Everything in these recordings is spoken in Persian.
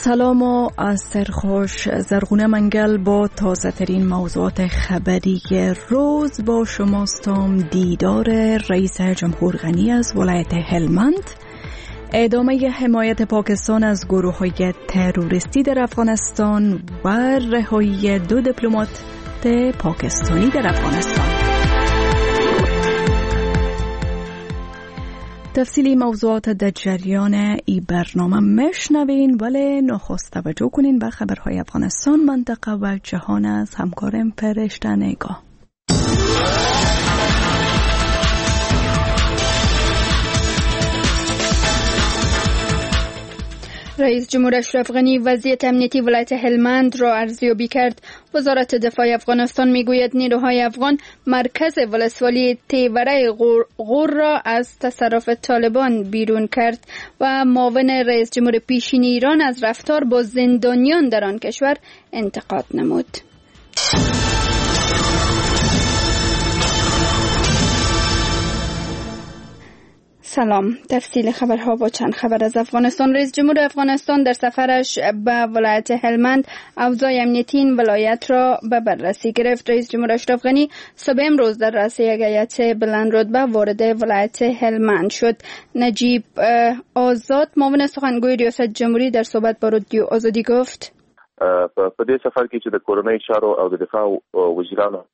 سلام و عصر خوش. زرغونه منگل با تازه ترین موضوعات خبری روز با شماستم. دیدار رئیس جمهور غنی از ولایت هلمند، ادامه حمایت پاکستان از گروه‌های تروریستی در افغانستان و رهایی 2 دیپلمات پاکستانی در افغانستان. تفصیلی موضوعات در جریان ای برنامه مشنوین، ولی نخست توجه کنین به خبرهای افغانستان، منطقه و جهان از همکارم فرشته نگاه. رئیس جمهور اشرف غنی وضعیت امنیتی ولایت هلمند را ارزیابی کرد. وزارت دفاع افغانستان میگوید نیروهای افغان مرکز ولسوالی تیوره غور را از تصرف طالبان بیرون کرد و معاون رئیس جمهور پیشین ایران از رفتار با زندانیان در آن کشور انتقاد نمود. سلام. تفصیل خبرها با چند خبر از افغانستان. رئیس جمهور افغانستان در سفرش به ولایت هلمند اوضاع امنیتی این ولایت را به بررسی گرفت. رئیس جمهور اشرف غنی صبح امروز در رأس یک هیئت بلند رتبه وارد ولایت هلمند شد. نجیب آزاد معاون سخنگوی ریاست جمهوری در صحبت با رادیو آزادی گفت په دې سفر کې چې د کورنۍ چارو او د دفاع وزیرانو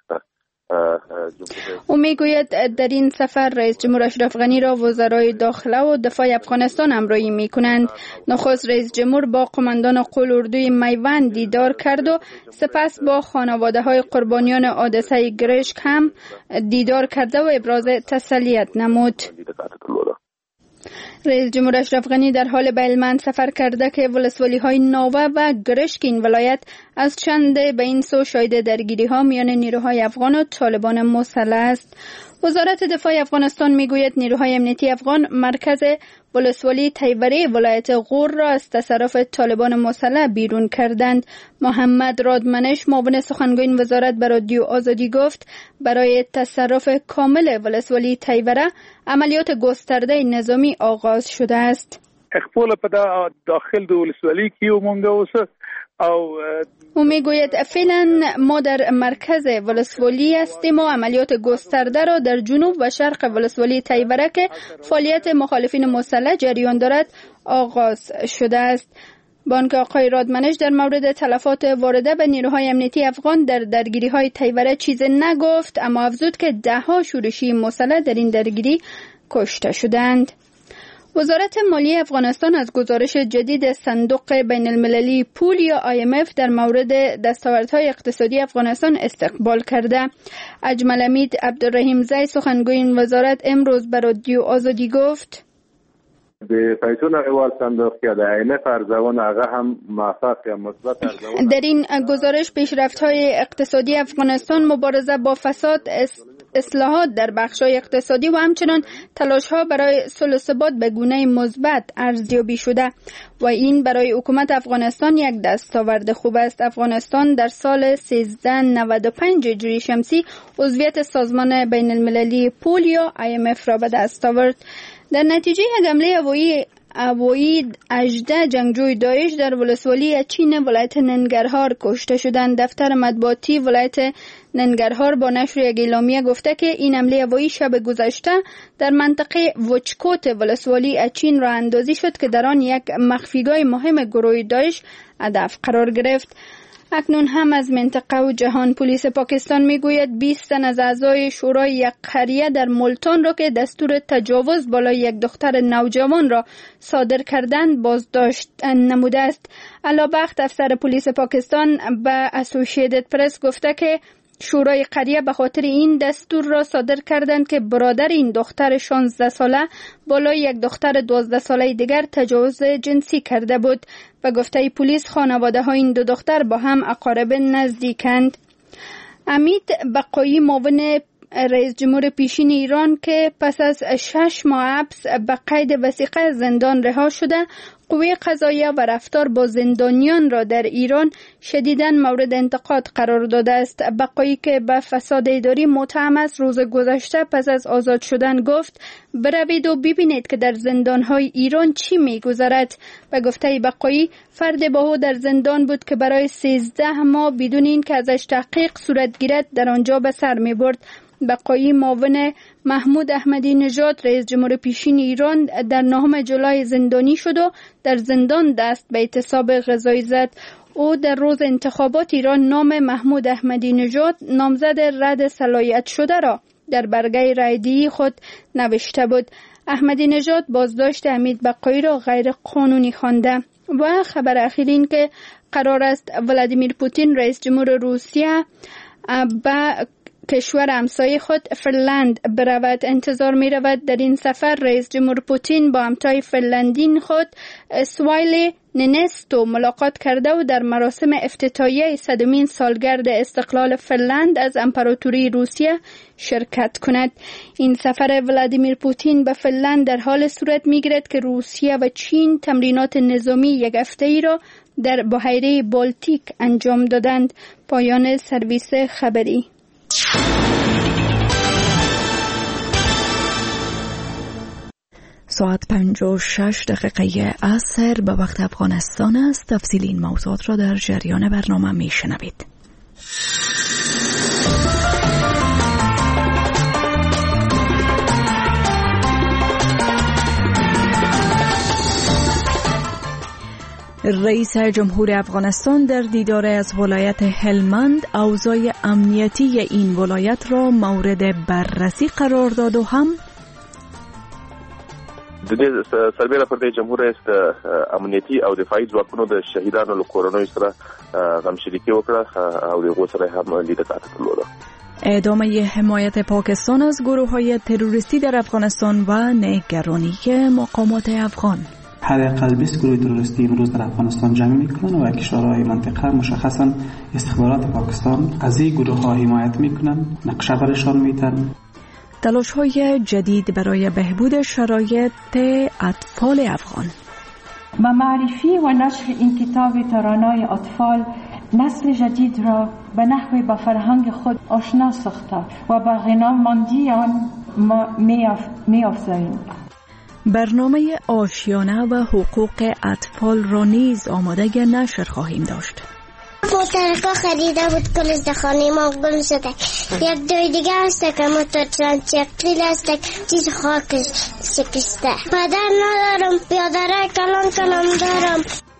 او میگوید در این سفر رئیس جمهور اشرف غنی را وزرای داخله و دفاع افغانستان همراهی می کنند. نخست رئیس جمهور با قماندان قول-اردوی میوند دیدار کرد و سپس با خانواده های قربانیان حادثه گرشک هم دیدار کرده و ابراز تسلیت نمود. رئیس جمهور اشرف غنی در حال به هلمند سفر کرده که ولسوالی های ناوه و گرشک این ولایت از چند به این سو شاهد درگیری ها میان نیروهای افغان و طالبان مسلح است. وزارت دفاع افغانستان میگوید نیروهای امنیتی افغان مرکز ولسوالی تیوره ولایت غور را از تصرف طالبان مسلح بیرون کردند. محمد رادمنش معاون سخنگوی این وزارت به رادیو آزادی گفت برای تصرف کامل ولسوالی تیوره عملیات گسترده نظامی آغاز شده است. خپل په داخل د ولسوالی کې ومنګه اوس او میگوید فعلا ما در مرکز ولسوالی هستیم و عملیات گسترده را در جنوب و شرق ولسوالی تیوره که فعالیت مخالفین مسلح جریان دارد آغاز شده است. بانک آقای رادمنش در مورد تلفات وارده به نیروهای امنیتی افغان در درگیری های تیوره چیز نگفت، اما افزود که 10 شورشی مسلح در این درگیری کشته شدند. وزارت مالیه افغانستان از گزارش جدید صندوق بین المللی پول یا IMF در مورد دستاوردهای اقتصادی افغانستان استقبال کرده. اجمل امید عبدالرحیم زی سخنگوی این وزارت امروز به رادیو آزادی گفت د پیسو نړیوال صندوق کې د IMF ارزونه هغه هم موفق یا مثبت ارزونه. در این گزارش پیشرفت‌های اقتصادی افغانستان، مبارزه با فساد، اصلاحات در بخش‌های اقتصادی و همچنان تلاش‌ها برای صلح و ثبات به گونه مثبت ارزیابی شده و این برای حکومت افغانستان یک دستاورد خوب است. افغانستان در سال 1395 هجری شمسی عضویت سازمان بین المللی پول یا IMF را به دست آورد. در نتیجه یک حمله هوایی 18 جنگجوی داعش در ولسوالی چین ولایت ننگرهار کشته شدند. دفتر مطبوعاتی ولایت ننگرهار با نشر یک اعلامیه گفته که این حمله هوایی شب گذشته در منطقه وچکوت ولسوالی چین راه اندازی شد که در آن یک مخفیگاه مهم گروه داعش هدف قرار گرفت. اکنون هم از منطقه و جهان. پلیس پاکستان میگوید 20 تن از اعضای شورای یک قریه در ملتان را که دستور تجاوز بالای یک دختر نوجوان را صادر کردند بازداشت نموده است. علابخت افسر پلیس پاکستان به اسوسییتد پرس گفته که شورای قریه به خاطر این دستور را صادر کردند که برادر این دختر 16 ساله بالای یک دختر 12 ساله دیگر تجاوز جنسی کرده بود و گفته پلیس خانواده های این 2 دختر با هم اقارب نزدیکند. امید بقایی معاون رئیس جمهور پیشین ایران که پس از 6 ماه حبس به قید وثیقه زندان رها شده، قوه قضاییه و رفتار با زندانیان را در ایران شدیداً مورد انتقاد قرار داده است. بقایی که به فساد اداری متهم است روز گذشته پس از آزاد شدن گفت بروید و ببینید که در زندانهای ایران چی می‌گذرد. به گفته بقایی فرد باهو در زندان بود که برای 13 ماه بدون اینکه ازش تحقیق صورت گیرد در آنجا به سر می‌برد. بقایی معاون محمود احمدی نژاد رئیس جمهور پیشین ایران در 9 جولای زندانی شد و در زندان دست به اعتصاب غذایی زد. او در روز انتخابات ایران نام محمود احمدی نژاد نامزد رد صلاحیت شده را در برگه رایدهی خود نوشته بود. احمدی نژاد بازداشت حمید بقایی را غیر قانونی خوانده. و خبر اخیر این که قرار است ولادیمیر پوتین رئیس جمهور روسیه به کشور همسایه خود فنلند برود. انتظار می رود در این سفر رئیس جمهور پوتین با همتای فنلندین خود سوایل نینستو ملاقات کرده و در مراسم افتتاحیه 100مین سالگرد استقلال فنلند از امپراتوری روسیه شرکت کند. این سفر ولادیمیر پوتین به فنلند در حال صورت می گیرد که روسیه و چین تمرینات نظامی یک هفته‌ای را در بحیره بالتیک انجام دادند. پایان سرویس خبری. ساعت 5:06 عصر به وقت افغانستان است. تفصیل این موضوعات را در جریان برنامه می شنوید. رئیس جمهور افغانستان در دیدار از ولایت هلمند اوضاع امنیتی این ولایت را مورد بررسی قرار داد و هم د دې سربېره پر دې جمهور است امنیتي او دفاعي ځواکونو د شهیدانو له کورنیو سره غمشریکي وکړه او دغه سره هم لیدل درلوده. ادامه حمایت پاکستان از گروه‌های تروریستی در افغانستان و نگرانی مقامات افغان. حداقل 20 گروه تروریستی امروز در افغانستان جمع میکنند و کشورهای منطقه مشخصا استخبارات پاکستان از این گروه‌ها حمایت میکنند، نقشه برشان میدن. تلاش‌های جدید برای بهبود شرایط اطفال افغان. با معرفی و نشر این کتاب ترانه‌های اطفال نسل جدید را به نحوی با فرهنگ خود آشنا ساخته و با غناماندی آن می‌افزاییم. برنامه آشیانه و حقوق اطفال را نیز آماده نشر خواهیم داشت. موترکا خریده بود کلش در خانه ما گل شده. یک دوی دیگه هست که موتر چکلیل هست چیز خاکش شکسته. پدر ندارم، پیادره کلام دارم.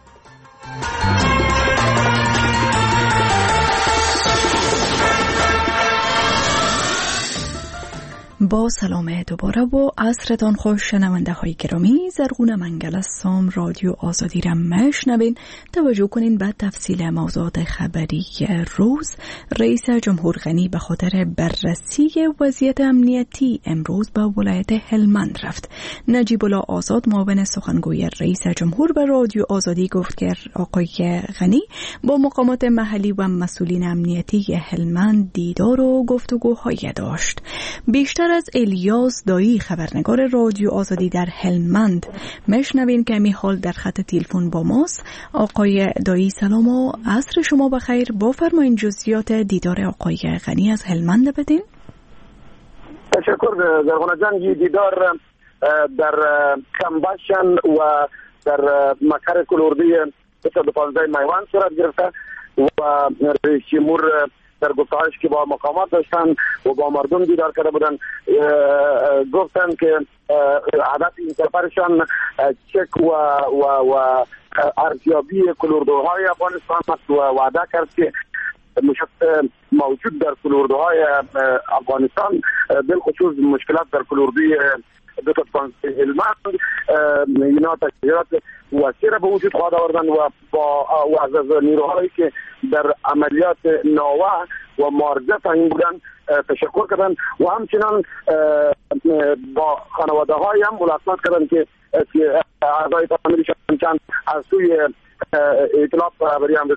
با سلام دوباره و عصرتان خوش شنونده های گرامی. زرغون منگل از سام رادیو آزادی را میشنوین. توجه کنین به تفصیل موضوعات خبری روز. رئیس جمهور غنی به خاطر بررسی وضعیت امنیتی امروز به ولایت هلمند رفت. نجیب الله آزاد معاون سخنگوی رئیس جمهور به رادیو آزادی گفت که آقای غنی با مقامات محلی و مسئولین امنیتی هلمند دیدار و گفتگوهای داشت. بیشتر از الیاس دایی خبرنگار رادیو آزادی در هلمند میشنوین که می حال در خط تلفن با ماست. آقای دایی سلام و عصر شما بخیر. بفرمایید جزئیات دیدار آقای غنی از هلمند بدین. تشکر زرغونه جان. دیدار در کمباشن و در مکر کلوردی 215 میوان صورت گرفته و رئیس جمهور در گفتهایش که با مقامات داشتن و با مردم دیدار کرده بودن گفتن که هدف این سفرشان چک و ارزیابی کلوردوهای افغانستان است و وعده کرد که موجود در کلوردوهای افغانستان بالخصوص مشکلات در کلوردوی 215 هلمند اینا تشکیلات وسیع را به وجود خواهد آوردن و با از نیروهایی که در عملیات نوح و مارجه تعیین بودن تشکر کردن و همچنان با خانواده های هم ملاقات کردن که اعضای فامیلشان چند از سوی ائتلاف خبری آمریکا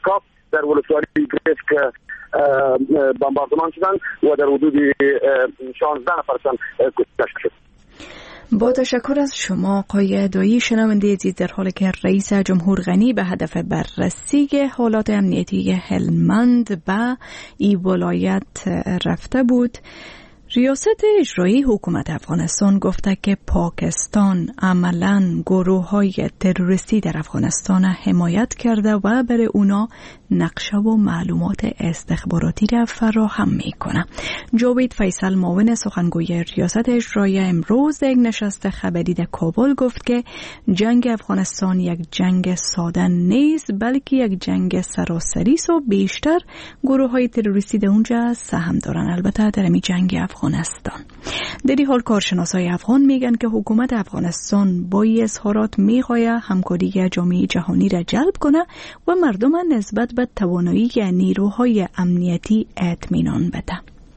در ولسوالی گریس که بمباردمان شدن و در حدود 16 نفرشان کشته شد. با تشکر از شما آقای دایی. شنونده عزیز، در حالی که رئیس جمهور غنی به هدف بررسی حالات امنیتی هلمند به این ولایت رفته بود، ریاست اجرایی حکومت افغانستان گفته که پاکستان عملاً گروه‌های تروریستی در افغانستان حمایت کرده و برای اونا نقشه و معلومات استخباراتی را فراهم میکنه. جاوید فیصل، معاون سخنگوی ریاست اجرایی، امروز در یک نشست خبری در کابل گفت که جنگ افغانستان یک جنگ ساده نیست، بلکه یک جنگ سراسری است و بیشتر گروه‌های تروریستی در اونجا سهم دارن. البته در این جنگ افغانستان در این حال کارشناسای افغان میگن که حکومت افغانستان با این اظهارات میخواد همکاری جامعه جهانی را جلب کنه و مردم نسبت به توانایی نیروهای امنیتی اطمینان بده.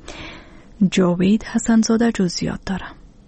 جاوید حسنزاده جزئیات داره.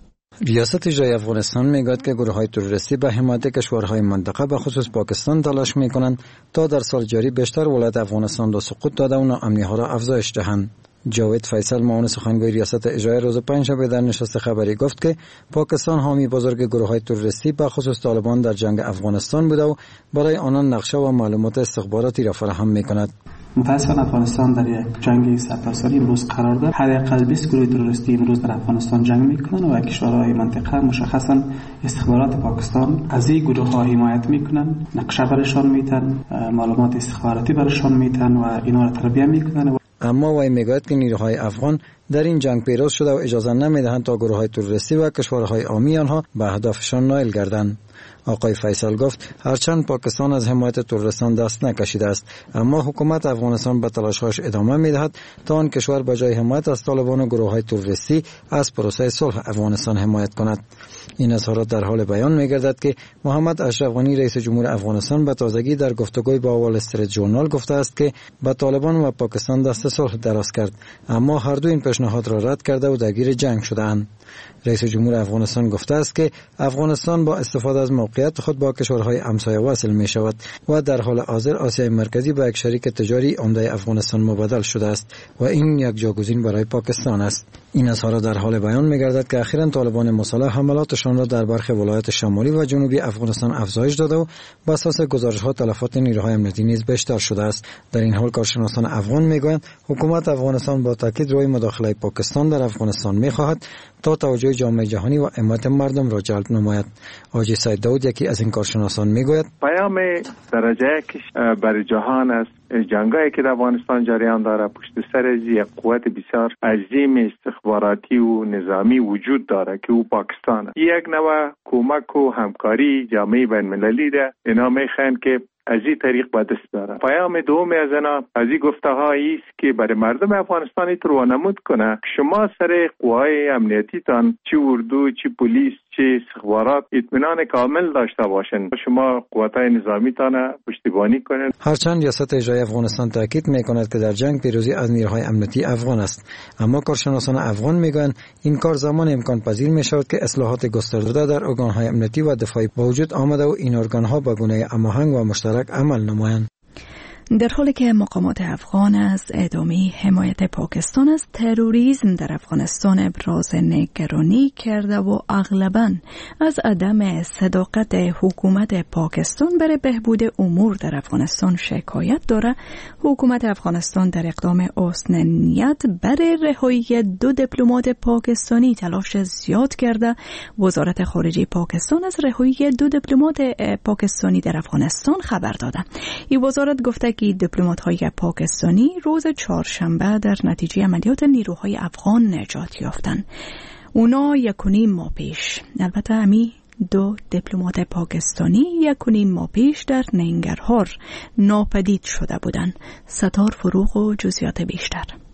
ریاست اجرایی افغانستان میگوید که گروه‌های تروریستی به حمایت کشورهای منطقه به خصوص پاکستان تلاش میکنند تا در سال جاری بیشتر ولایت افغانستان را سقوط داده و ناامنی‌ها را افزایش دهند. جاوید فیصل، معاون سخنگوی ریاست اجرایی، روز پنجشنبه در نشست خبری گفت که پاکستان حامی بزرگ گروه‌های تروریستی به خصوص طالبان در جنگ افغانستان بوده و برای آنان نقشه و معلومات استخباراتی را فراهم می‌کند. متأسفانه افغانستان در یک جنگ سرتاسری امروز قرار دارد. حداقل 20 گروه تروریستی امروز در افغانستان جنگ میکنند و کشورهای منطقه مشخصا استخبارات پاکستان از این گروه‌ها حمایت میکنند، نقشه برشان میدن، معلومات استخباراتی برشان میدن و اینا را تربیت میکنند. اما وی میگوید که نیروهای افغان در این جنگ پیروز شده و اجازه نمیدهند تا گروه‌های تروریستی و کشورهای عامی آنها به اهدافشان نائل گردند. آقای فیصل گفت هرچند پاکستان از حمایت تروریستان دست نکشیده است، اما حکومت افغانستان به تلاش‌هاش ادامه می‌دهد تا آن کشور به جای حمایت از طالبان و گروه‌های تروریستی از پروسه صلح افغانستان حمایت کند. این اظهارات در حال بیان می‌گردد که محمد اشرف غنی رئیس جمهور افغانستان به تازگی در گفتگوی با وال استریت ژورنال گفته است که به طالبان و پاکستان دست صلح دراز کرد، اما هر دو این پیشنهاد را رد کرده و درگیر جنگ شده‌اند. رئیس جمهور افغانستان گفته است که افغانستان با استفاده از موقعیت خود با کشورهای همسایه وصل می شود و در حال حاضر آسیای مرکزی به یک شریک تجاری عمده افغانستان مبادل شده است و این یک جاگزین برای پاکستان است. این اظهارات در حال بیان می گردد که اخیراً طالبان مسلح حملاتشان را در برخی ولایات شمالی و جنوبی افغانستان افزایش داده و بر اساس گزارش‌ها تلفات نیروهای امنیتی نیز بیشتر شده است. در این حال کارشناسان افغان میگویند حکومت افغانستان با تاکید روی مداخله پاکستان در افغانستان می‌خواهد تا توجه جامعه جهانی و حمایت مردم را جلب نماید. حاجی سید داود یکی از این کارشناسان میگوید پیام درجه یک برای جهان است. جنگایی که در افغانستان جریان داره پشت سر یک قوت بسیار عظیم استخباراتی و نظامی وجود داره که او پاکستان است. یک نوع کمک و همکاری جامعه بین‌المللی ده اینا میخواین که از این طریق به دست داره. پیام دوم از اینا از این گفته‌هایی است که برای مردم افغانستانی توانمود کنه شما سر قوای امنیتیتان چه اردو چه پلیس چه استخبارات اطمینان کامل داشته باشین، شما قوت‌های نظامیتان پشتیبانی کنین. هرچند ریاست اجرایی افغانستان تاکید می‌کند که در جنگ پیروزی از نیروهای امنیتی افغان است، اما کارشناسان افغان میگویند این کار زمان امکان پذیر می‌شود که اصلاحات گسترده در ارگان‌های امنیتی و دفاعی با وجود آمده و این ارگان‌ها به گونه هماهنگ و مشترک عمل نمایند. در حالی که مقامات افغان از ادامه حمایت پاکستان از تروریسم در افغانستان ابراز نگرانی کرده و اغلباً از عدم صداقت حکومت پاکستان برای بهبود امور در افغانستان شکایت داره، حکومت افغانستان در اقدام حسنیت برای رهایی 2 دیپلمات پاکستانی تلاش زیاد کرده. وزارت خارجه پاکستان از رهایی 2 دیپلمات پاکستانی در افغانستان خبر داده. این وزارت گفته که دیپلمات‌های پاکستانی روز چهارشنبه در نتیجه عملیات نیروهای افغان نجات یافتند. اونا 1.5 ماه پیش، البته همی 2 دیپلمات پاکستانی 1.5 ماه پیش در ننگرهار ناپدید شده بودند. ستار فروغ و جزئیات بیشتر.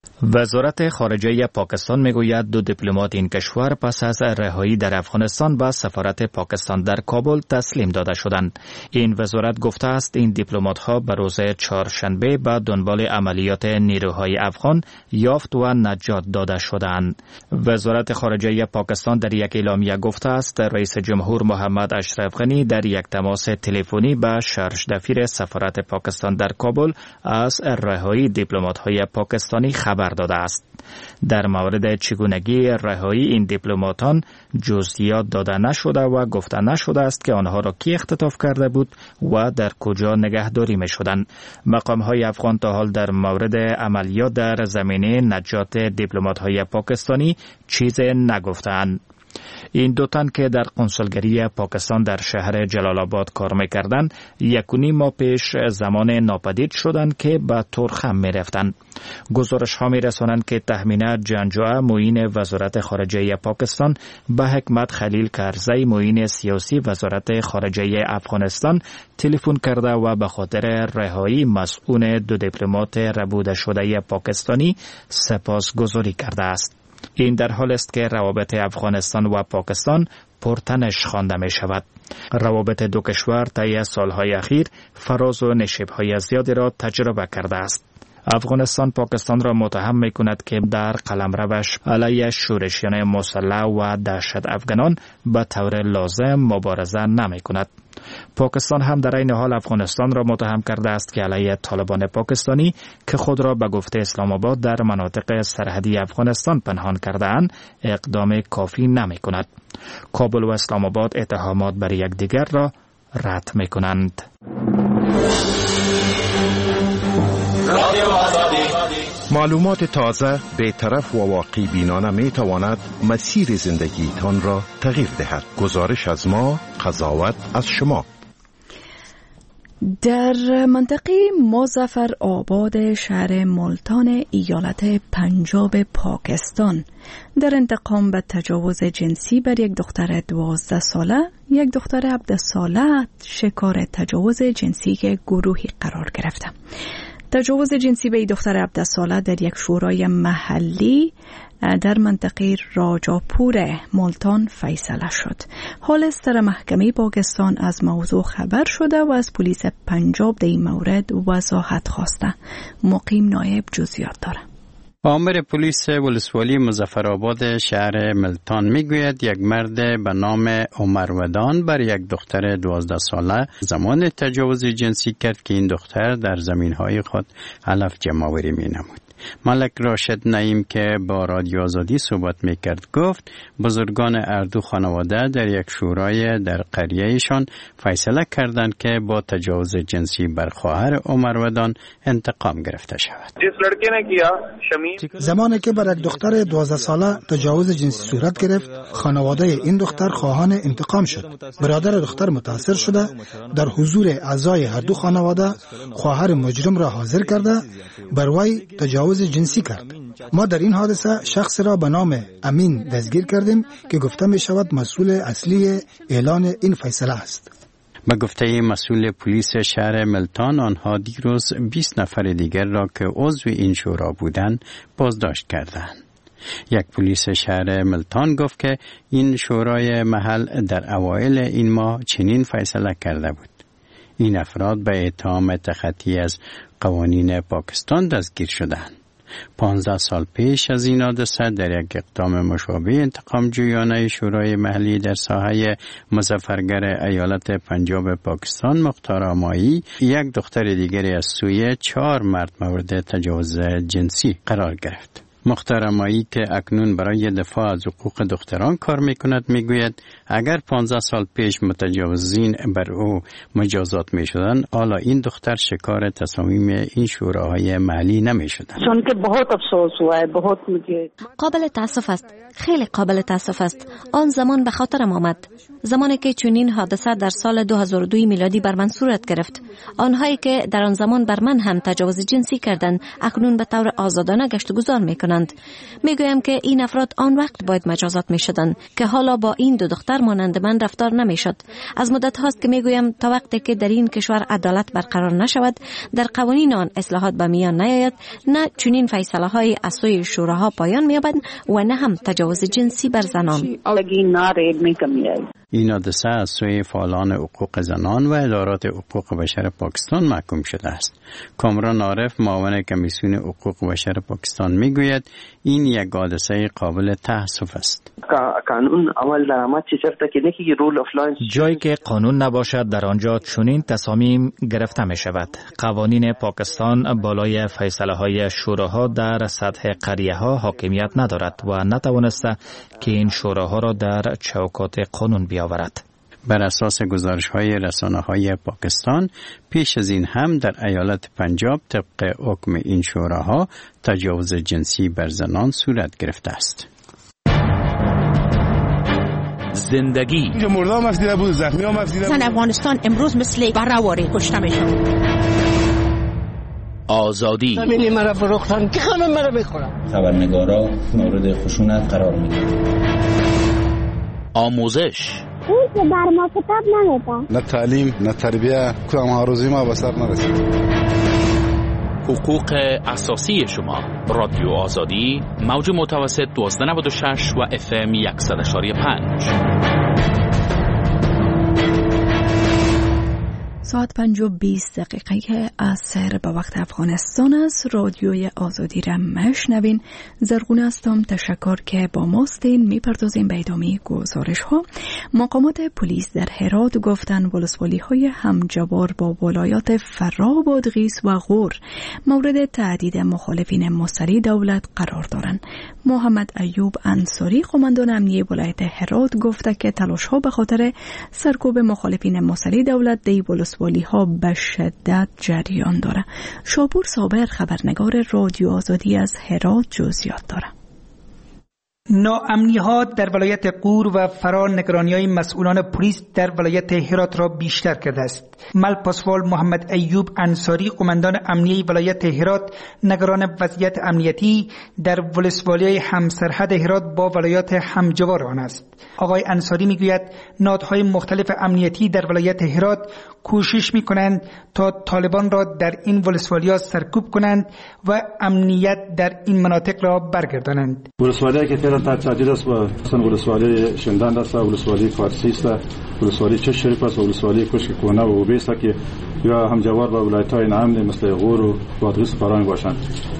وزارت خارجه پاکستان میگوید 2 دیپلمات این کشور پس از رهایی در افغانستان به سفارت پاکستان در کابل تسلیم داده شدند. این وزارت گفته است این دیپلمات ها به روز چهارشنبه به دنبال عملیات نیروهای افغان یافت و نجات داده شدند. وزارت خارجه پاکستان در یک اعلامیه گفته است رئیس جمهور محمد اشرف غنی در یک تماس تلفنی به شارژ دفیر سفارت پاکستان در کابل از رهایی دیپلمات های پاکستانی خبر داده است. در مورد چگونگی رهایی این دیپلماتان جزئیات داده نشده و گفته نشده است که آنها را کی اختطاف کرده بود و در کجا نگهداری می شدند. مقام های افغان تا حال در مورد عملیات در زمینه نجات دیپلمات های پاکستانی چیز نگفتند. این 2 تن که در قنصلگری پاکستان در شهر جلال آباد کار می‌کردند 1.5 ماه پیش زمان ناپدید شدند که به ترخم می‌رفتند. گزارش ها می‌رسانند که تخمینه جنجوعه معین وزارت خارجه پاکستان به حکمت خلیل کرزی معین سیاسی وزارت خارجه افغانستان تلفن کرده و به خاطر رهایی مسئول 2 دیپلمات ربوده شده پاکستانی سپاسگزاری کرده است. این در حال است که روابط افغانستان و پاکستان پرتنش خوانده می شود. روابط 2 کشور طی سالهای اخیر فراز و نشیب‌های زیادی را تجربه کرده است. افغانستان پاکستان را متهم می کند که در قلمروش علیه شورشیان مسلح و دهشت افغانان به طور لازم مبارزه نمی کند. پاکستان هم در این حال افغانستان را متهم کرده است که علیه طالبان پاکستانی که خود را به گفته اسلام آباد در مناطق سرحدی افغانستان پنهان کرده اند اقدام کافی نمی کند. کابل و اسلام آباد اتهامات بر یکدیگر را رد می کنند. معلومات تازه، بی‌طرف و واقعی بینانه می تواند مسیر زندگیتان را تغییر دهد. گزارش از ما، قضاوت از شما. در منطقه مظفر آباد شهر ملتان ایالت پنجاب پاکستان در انتقام به تجاوز جنسی بر یک دختر 12 ساله، یک دختر 17 ساله شکار تجاوز جنسی گروهی قرار گرفته. تجاوز جنسی به دختر 17 ساله در یک شورای محلی در منطقه راجاپور ملتان فیصله شد. حال سر محکمه پاکستان از موضوع خبر شده و از پلیس پنجاب در این مورد وضاحت خواسته. مقیم نایب جزئیات داره. آمر پلیس ولسوالی مظفرآباد شهر ملتان میگوید یک مرد به نام عمر ودان بر یک دختر 12 ساله زمان تجاوز جنسی کرد که این دختر در زمینهای خود علف جمع‌آوری مینمود. ملک راشد نعیم که با رادیو آزادی صحبت میکرد گفت بزرگان اردو خانواده در یک شورای در قریهشان فیصله کردند که با تجاوز جنسی بر خواهر عمر ودان انتقام گرفته شود. زمانی که بر یک دختر 12 ساله تجاوز جنسی صورت گرفت، خانواده این دختر خواهان انتقام شد. برادر دختر متاثر شده در حضور اعضای هر دو خانواده خواهر مجرم را حاضر کرده بر وی تجاوز جنسی کرد. ما در این حادثه شخص را به نام امین دستگیر کردیم که گفته می شود مسئول اصلی اعلان این فیصله است. به گفته مسئول پلیس شهر ملتان آنها دیروز 20 نفر دیگر را که عضو این شورا بودند بازداشت کردند. یک پلیس شهر ملتان گفت که این شورای محل در اوایل این ماه چنین فیصله کرده بود. این افراد به اتهام تخطی از قوانین پاکستان دستگیر شدند. 15 سال پیش از این حادثه در یک اقدام مشابه انتقام جویانه شورای محلی در ساحه مظفرگر ایالت پنجاب پاکستان مختار آمایی یک دختر دیگری از سوی 4 مرد مورد تجاوز جنسی قرار گرفت. مختار آمایی که اکنون برای دفاع از حقوق دختران کار میکند میگوید اگر 15 سال پیش متجاوزین بر او مجازات میشدند حالا این دختر شکار تصامیم این شوراهای محلی نمیشدند. چون که बहुत افسوس हुआ है बहुत मुझे قابل تاسف است، خیلی قابل تاسف است. آن زمان به خاطرم آمد زمانی که چنین حادثه در سال 2002 میلادی بر من صورت گرفت. آنهایی که در آن زمان بر من هم تجاوز جنسی کردند اکنون به طور آزادانه گشت و گذار میکنند. کنند. میگویم که این افراد آن وقت باید مجازات می شدند که حالا با این دو دختر مانند من رفتار نمی شد. از مدت هاست که میگویم تا وقتی که در این کشور عدالت برقرار نشود، در قوانین آن اصلاحات به میان نیاید، نه چنین فیصله های از سوی شوراها پایان می‌یابد و نه هم تجاوز جنسی بر زنان. این حادثه از سوی فعالان حقوق زنان و ادارات حقوق بشر پاکستان محکوم شده است. کامران عارف، معاون کمیسیون حقوق بشر پاکستان، میگوید این یک حادثه قابل تأسف است. قانون عمل درآمد چه شرطه که نکی رول اف لا، جایی که قانون نباشد در آنجا چنین تصامیم گرفته می شود. قوانین پاکستان بالای فیصله های شوراها در سطح قریه ها حاکمیت ندارد و نتوانسته که این شوراها را در چوکات قانون بیاورد. بر اساس گزارش‌های رسانه‌های پاکستان، پیش از این هم در ایالت پنجاب طبق حکم این شوراها تجاوز جنسی بر زنان صورت گرفته است. زندگی اینجا مردم مفدیده بود، زخمی ها مفدیده بود. زن افغانستان امروز مثل برهواری کشته میشن. آزادی زمینی مرا فروختن که خانم مرا بخورم. خبرنگارا مورد خشونت قرار میدن. آموزش اون که بر ما کتاب نمیدن. نه تعلیم نه تربیه، کدام آرزوی ما به سر نرسید. حقوق اساسی شما. رادیو آزادی، موج متوسط 1296 و FM 100.5. ساعت 5:20 که عصر به وقت افغانستان است. رادیوی آزادی را مشنوین. زرغونه هستم. تشکر که با ماستین. میپردازیم به ادامه گزارش ها. مقامات پلیس در هرات گفتن ولسوالی های همجوار با ولایات فرا، بادغیس و غور مورد تهدید مخالفین مصری دولت قرار دارند. محمد ایوب انصاری، قماندان امنیه ولایت هرات، گفته که تلاش ها به خاطر سرکوب مخالفین مصری دولت در ولسوالی ها به شدت جریان داره. شاپور صابر، خبرنگار رادیو آزادی از هرات، جزئیات داره. ناامنی‌ها در ولایت غور و فرا نگرانی‌های مسئولان پلیس در ولایت هرات را بیشتر کرده است. ملپاسوال محمد ایوب انصاری، قماندان امنیه ولایت هرات، نگران وضعیت امنیتی در ولسوالی همسرحد هرات با ولایات همجوار آن است. آقای انصاری میگوید نهادهای مختلف امنیتی در ولایت هرات کوشش می‌کنند تا طالبان را در این ولسوالی‌ها سرکوب کنند و امنیت در این مناطق را برگردانند. ولسوالی که فعلا تعدید است و مثلا ولسوالی شندند است، ولسوالی فارسی است، ولسوالی چشم شریف است، ولسوالی کشک کوهنه و اوبی است که یا همجوار با ولایت‌های نامنه مثل غور و بادغیس فرا باشند.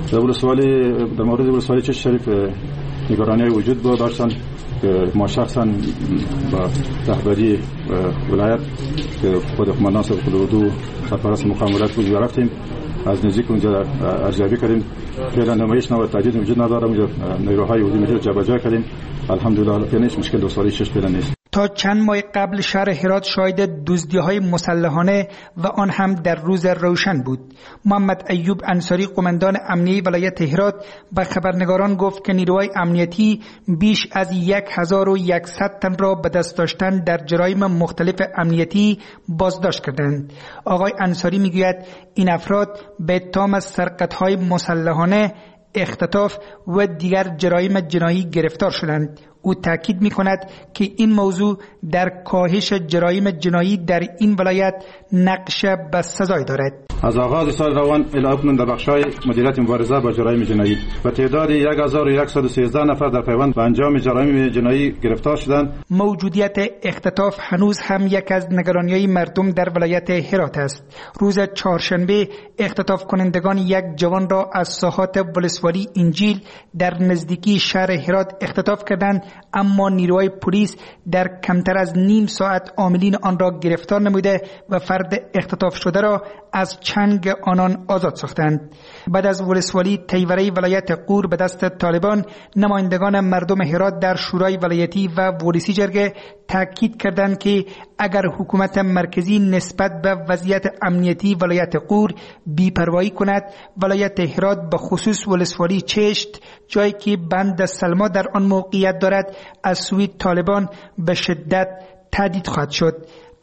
در مورد ولسوالی چشم شریف نگرانی وجود داشتند که ما شخصا با رهبری ولایت که خود قماندان صاحب حدود سرپرست مقامات بود رفتیم، از نزدیک اونجا ارزیابی کردیم. فعلا نمایش و تهدید وجود نداره. اونجا نیروهای وجود جابجا کردیم. الحمدلله فعلا مشکل ولسوالی چشم فعلا نیست. تا چند ماه قبل شهر هرات شاهد دزدی‌های مسلحانه و آن هم در روز روشن بود. محمد ایوب انصاری، قماندان امنیه ولایت هرات، به خبرنگاران گفت که نیروهای امنیتی بیش از 1100 تن را به دست داشتن در جرایم مختلف امنیتی بازداشت کردند. آقای انصاری میگوید این افراد به اتهام سرقت‌های مسلحانه، اختطاف و دیگر جرایم جنایی گرفتار شدند. او تاکید می‌کند که این موضوع در کاهش جرایم جنایی در این ولایت نقش بسزایی دارد. از آغاز سال روان الی اکنون در بخش‌های مدیریت مبارزه با جرایم جنایی و تعداد 1113 نفر در پیوند به انجام جرایم جنایی گرفتار شدند. موجودیت اختطاف هنوز هم یک از نگرانی‌های مردم در ولایت هرات است. روز چهارشنبه اختطاف کنندگان یک جوان را از ساحات ولسوالی انجیل در نزدیکی شهر هرات اختطاف کردند، اما نیروهای پلیس در کمتر از نیم ساعت عاملین آن را گرفتار نموده و فرد اختطاف شده را از چنگ آنان آزاد ساختند. بعد از ولسوالی تیوره ولایت غور به دست طالبان، نمایندگان مردم هرات در شورای ولایتی و ولسی جرگه تاکید کردند که اگر حکومت مرکزی نسبت به وضعیت امنیتی ولایت غور بی‌پروایی کند، ولایت هرات به خصوص ولسوالی چشت، جایی که بند سلما در آن موقعیت دارد، از سوی طالبان به شدت تهدید خواهد شد.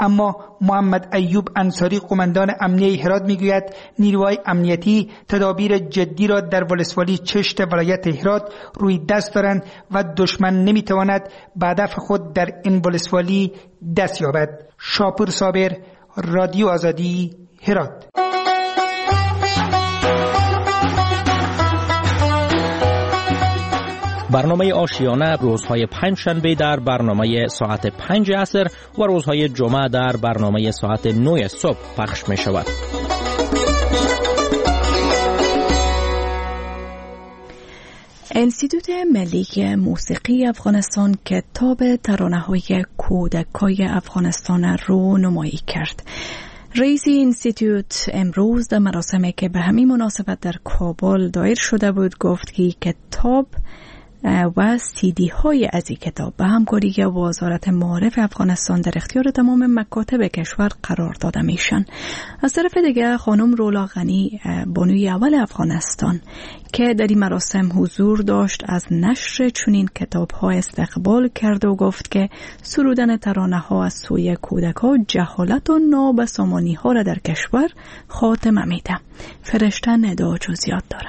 اما محمد ایوب انصاری قماندان امنیه هرات میگوید نیروهای امنیتی تدابیر جدی را در ولسوالی چشت ولایت هرات روی دست دارند و دشمن نمیتواند به هدف خود در این ولسوالی دست یابد. شاپور صابر، رادیو آزادی، هرات. برنامه آشیانه روزهای پنجشنبه در برنامه ساعت 5 عصر و روزهای جمعه در برنامه ساعت 9 صبح پخش می شود. انستیتوت ملی موسیقی افغانستان کتاب ترانه‌های کودکای افغانستان رو نمایی کرد. رئیس اینستیتوت امروز در مراسمی که به همین مناسبت در کابل دایر شده بود گفت که کتاب و CD های از این کتاب به همکاری وزارت معارف افغانستان در اختیار تمام مکاتب کشور قرار داده میشن. از طرف دیگه خانم رولا غنی، بانوی اول افغانستان که در این مراسم حضور داشت، از نشر چنین کتاب ها استقبال کرد و گفت که سرودن ترانه ها از سوی کودکان جهالت و نابسامانی ها را در کشور خاتمه میده. فرشته ندا جزئیات داره.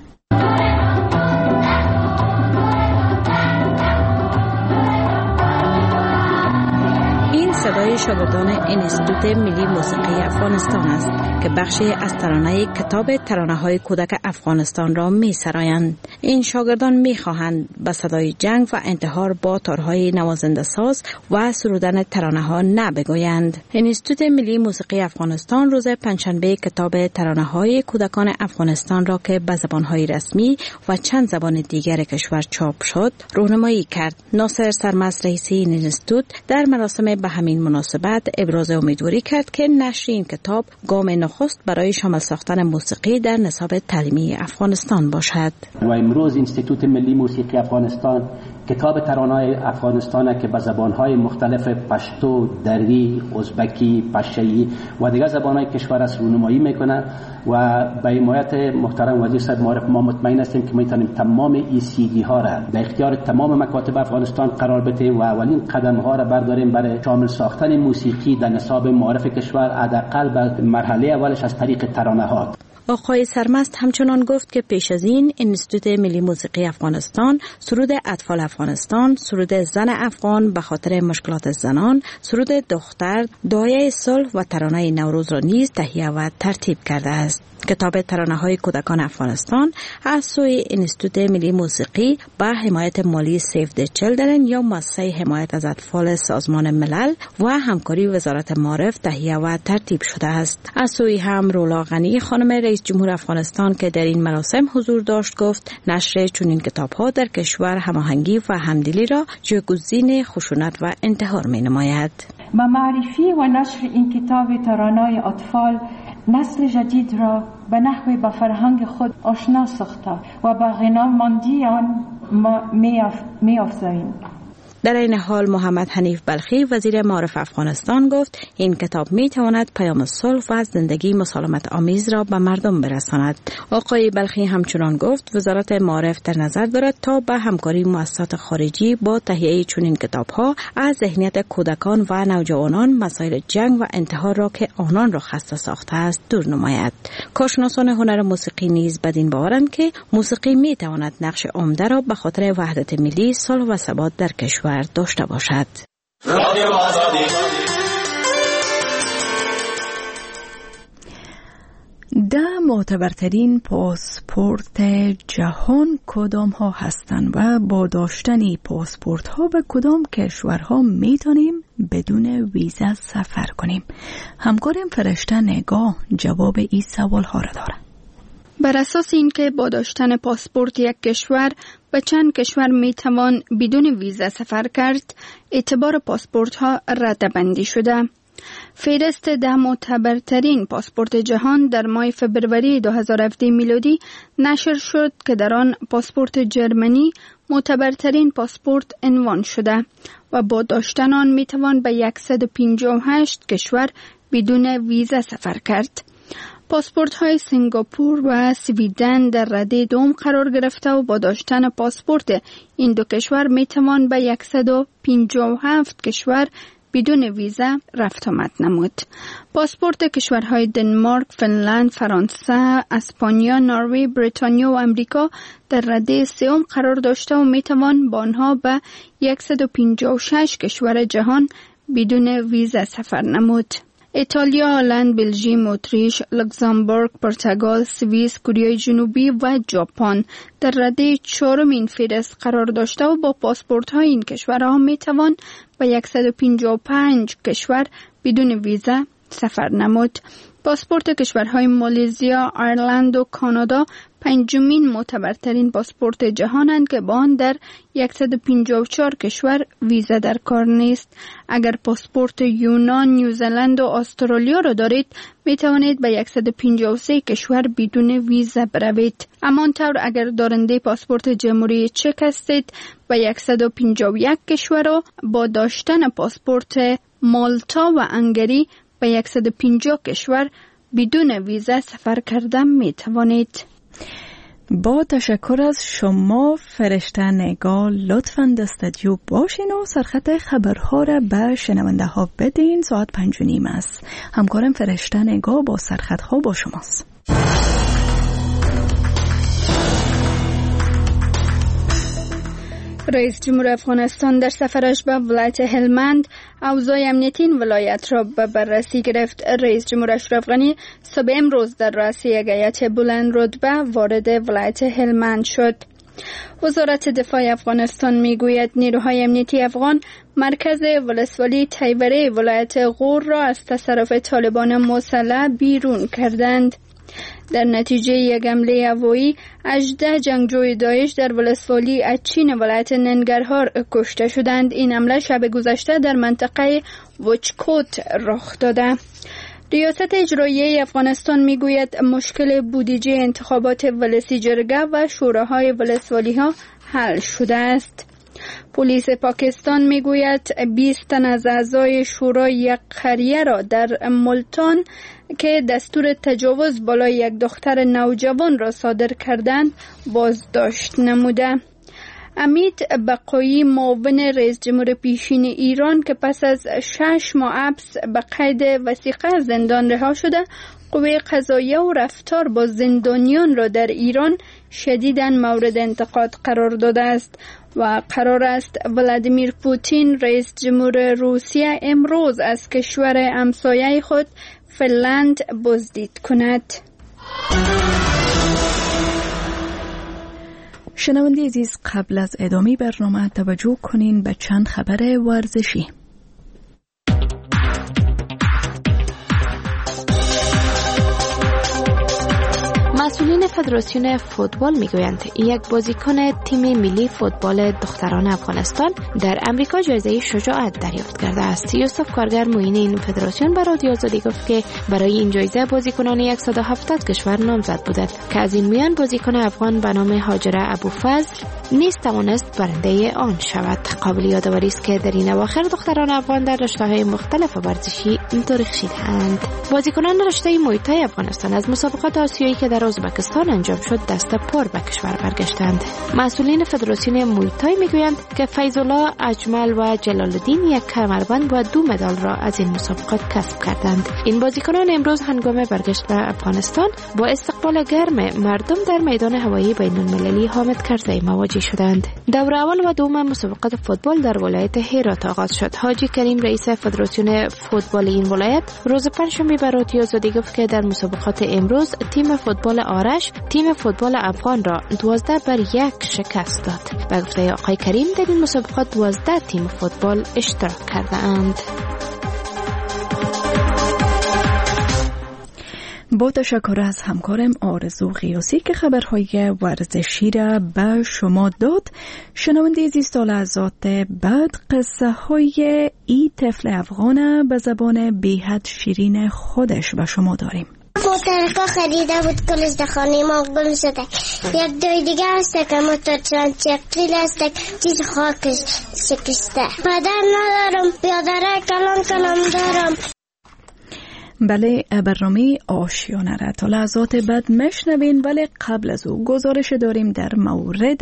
صدای شاگردان انستیتوت ملی موسیقی افغانستان است که بخشی از ترانه کتاب ترانه‌های کودک افغانستان را می‌سرایند. این شاگردان می‌خواهند به صدای جنگ و انتحار با تارهای نوازنده ساز و سرودن ترانه‌ها نبگویند. انستیتوت ملی موسیقی افغانستان روز پنجشنبه کتاب ترانه‌های کودکان افغانستان را که به زبان‌های رسمی و چند زبان دیگر کشور چاپ شد راهنمایی کرد. ناصر سرمست رئیس این انستیتوت در مراسم به همین مناسبت ابراز امیدواری کرد که نشر این کتاب گام نخست برای شامل ساختن موسیقی در نصاب تعلیمی افغانستان باشد. و امروز انستیتوت ملی موسیقی افغانستان کتاب ترانه‌های افغانستان که به زبان‌های مختلف پشتو، دری، ازبکی، پشتویی و دیگر زبان‌های کشور است رونمایی می‌کند و به حمایت محترم وزیر صاحب معارف ما مطمئن هستیم که می‌تونیم تمام این CD ها را در اختیار تمام مکاتب افغانستان قرار بدیم و اولین قدم‌ها را برداریم برای شامل ساختن موسیقی در نصاب معارف کشور، حداقل به مرحله اولش از طریق ترانه‌ها. آقای سرمست همچنان گفت که پیش از این انستیتوت ملی موسیقی افغانستان سرود اطفال افغانستان، سرود زن افغان به خاطر مشکلات زنان، سرود دختر، دعای صلح و ترانه نوروز را نیز تهیه و ترتیب کرده است. کتاب ترانه‌های کودکان افغانستان از سوی انستیتوت ملی موسیقی با حمایت مالی سیو د چیلدرن یا مؤسسه حمایت از اطفال سازمان ملل و همکاری وزارت معارف تهیه و ترتیب شده است. از سوی هم رولا غنی خانم رئیس جمهور افغانستان که در این مراسم حضور داشت گفت نشر چنین کتاب‌ها در کشور هماهنگی و همدلی را جایگزین خشونت و انتحار می‌نماید. با معرفی و نشر این کتاب ترانه‌های اطفال نسل جدید را به نحوی به فرهنگ خود آشنا ساخته و به غناماندی آن می‌افزاییم. در این حال محمد حنیف بلخی وزیر معارف افغانستان گفت این کتاب می تواند پیام صلح و زندگی مسالمت آمیز را به مردم برساند. آقای بلخی همچنان گفت وزارت معارف در نظر دارد تا به همکاری مؤسسات خارجی با تهیه چنین کتاب‌ها از ذهنیت کودکان و نوجوانان مسائل جنگ و انتحار را که آنان را خسته ساخته است دور نماید. کارشناسان هنر موسیقی نیز بدین باورند که موسیقی می تواند نقش عمده را به خاطر وحدت ملی، صلح و ثبات در کشور داشته باشد. ده معتبرترین پاسپورت جهان کدام ها هستند و با داشتن پاسپورت ها به کدام کشورها میتونیم بدون ویزا سفر کنیم؟ همکارم فرشته نگاه جواب این سوال ها را داره. بر اساس اینکه با داشتن پاسپورت یک کشور به چند کشور می توان بدون ویزا سفر کرد، اعتبار پاسپورت ها رده‌بندی شده. فهرست 10 معتبرترین پاسپورت جهان در ماه فبروری 2017 میلادی نشر شد که در آن پاسپورت جرمنی معتبرترین پاسپورت عنوان شده و با داشتن آن می توان به 158 کشور بدون ویزا سفر کرد. پاسپورت های سنگاپور و سویدن در رده دوم قرار گرفته و با داشتن پاسپورت این دو کشور می توان به 157 کشور بدون ویزا رفت آمد نمود. پاسپورت کشورهای دنمارک، فنلند، فرانسه، اسپانیا، نروژ، بریتانیا و امریکا در رده سوم قرار داشته و میتوان با آنها به 156 کشور جهان بدون ویزا سفر نمود. ایتالیا، هلند، بلژیم، اتریش، لوکزامبورگ، پرتغال، سوئیس، کره جنوبی و ژاپن در رده چهارم این فهرست قرار داشته و با پاسپورت های این کشورها می توان به 155 کشور بدون ویزا سفر نمود. پاسپورت کشورهای مالزیا، ایرلند و کانادا پنجمین معتبرترین پاسپورت جهانند که با آن در 154 کشور ویزا در کار نیست. اگر پاسپورت یونان، نیوزلند و استرالیا را دارید می توانید به 153 کشور بدون ویزا بروید. همانطور اگر دارنده پاسپورت جمهوری چک هستید به 151 کشور و با داشتن پاسپورت مالتا و هنگری به 150 کشور بدون ویزا سفر کردن می توانید. با تشکر از شما فرشته نگاه، لطفاً در استودیو باشین و سرخط خبرها را به شنونده ها بدین. ساعت 5:30 است. همکارم فرشته نگاه با سرخط ها با شماست. رئیس جمهور افغانستان در سفرش به ولایت هلمند اوضاع امنیتی این ولایت را به بررسی گرفت. رئیس جمهور اشرف غنی صبح امروز در رأس یک هیئت بلند رتبه وارد ولایت هلمند شد. وزارت دفاع افغانستان میگوید نیروهای امنیتی افغان مرکز ولسوالی تیوره ولایت غور را از تصرف طالبان مسلح بیرون کردند. در نتیجه یک حمله هوایی 18 جنگجوی داعش در ولسوالی اچین ولایت ننگرهار کشته شدند. این حمله شب گذشته در منطقه وچکوت رخ داده. ریاست اجراییه افغانستان میگوید مشکل بودجه انتخابات ولسی جرگه و شوراهای ولسوالی ها حل شده است. پلیس پاکستان میگوید 20 تن از اعضای شورای یک قریه را در ملتان که دستور تجاوز بالای یک دختر نوجوان را صادر کردند بازداشت نموده. امید بقایی، معاون رئیس جمهور پیشین ایران که پس از 6 ماه حبس به قید وثیقه زندان رها شده، قوه قضاییه و رفتار با زندانیان را در ایران شدیداً مورد انتقاد قرار داده است و قرار است ولادیمیر پوتین رئیس جمهور روسیه امروز از کشور همسایه خود فنلند بازدید کند. شنونده عزیز، قبل از ادامه برنامه توجه کنین به چند خبر ورزشی. مسئولین فدراسیون فوتبال میگویند یک بازیکن تیم ملی فوتبال دختران افغانستان در امریکا جایزه شجاعت دریافت کرده است. یوسف کارگر معین این فدراسیون به رادیو آزادی گفت که برای این جایزه بازیکنان 170 کشور نامزد بودند که از این میان بازیکن افغان به نام هاجره ابوفضل نیز توانست برنده آن شود. قابل یادآوری است که در این اواخر دختران افغان در رشته‌های مختلف ورزشی درخشیدند. بازیکنان رشته موی تای افغانستان از مسابقات آسیایی که در ازبکستان انجام شد دست پر به کشور برگشتند. مسئولین فدراسیون موی تای میگویند که فیض‌الله، اجمل و جلال الدین یک کمربند و 2 مدال را از این مسابقات کسب کردند. این بازیکنان امروز هنگام برگشت به افغانستان با استقبال گرم مردم در میدان هوایی بین‌المللی حامد کرزی مواجه شدند. دور اول و دوم مسابقات فوتبال در ولایت هرات آغاز شد. حاجی کریم رئیس فدراسیون فوتبال این ولایت روز پنجشنبه به رادیو آزادی گفت که در مسابقات امروز تیم فوتبال آرش تیم فوتبال افغان را 12-1 شکست داد. به گفته آقای کریم در این مسابقات 12 تیم فوتبال اشتراک کرده اند. با تشکر از همکارم آرزو قیاسی که خبرهای ورزشی را به شما داد. شنونده عزیز، تا لحظات بعد قصه های ای طفل افغان به زبان بیحد شیرین خودش به شما داریم. موترکا خریده بود کلش در خانه ما گل شده. یک دوی دیگه هست که موتورچران چکلیل هست چیز خاکش شکسته. پدر ندارم، پیادره کلان دارم. بله، برنامه آشیانه را تا لحظات بعد مشنوین، ولی قبل از او گزارش داریم در مورد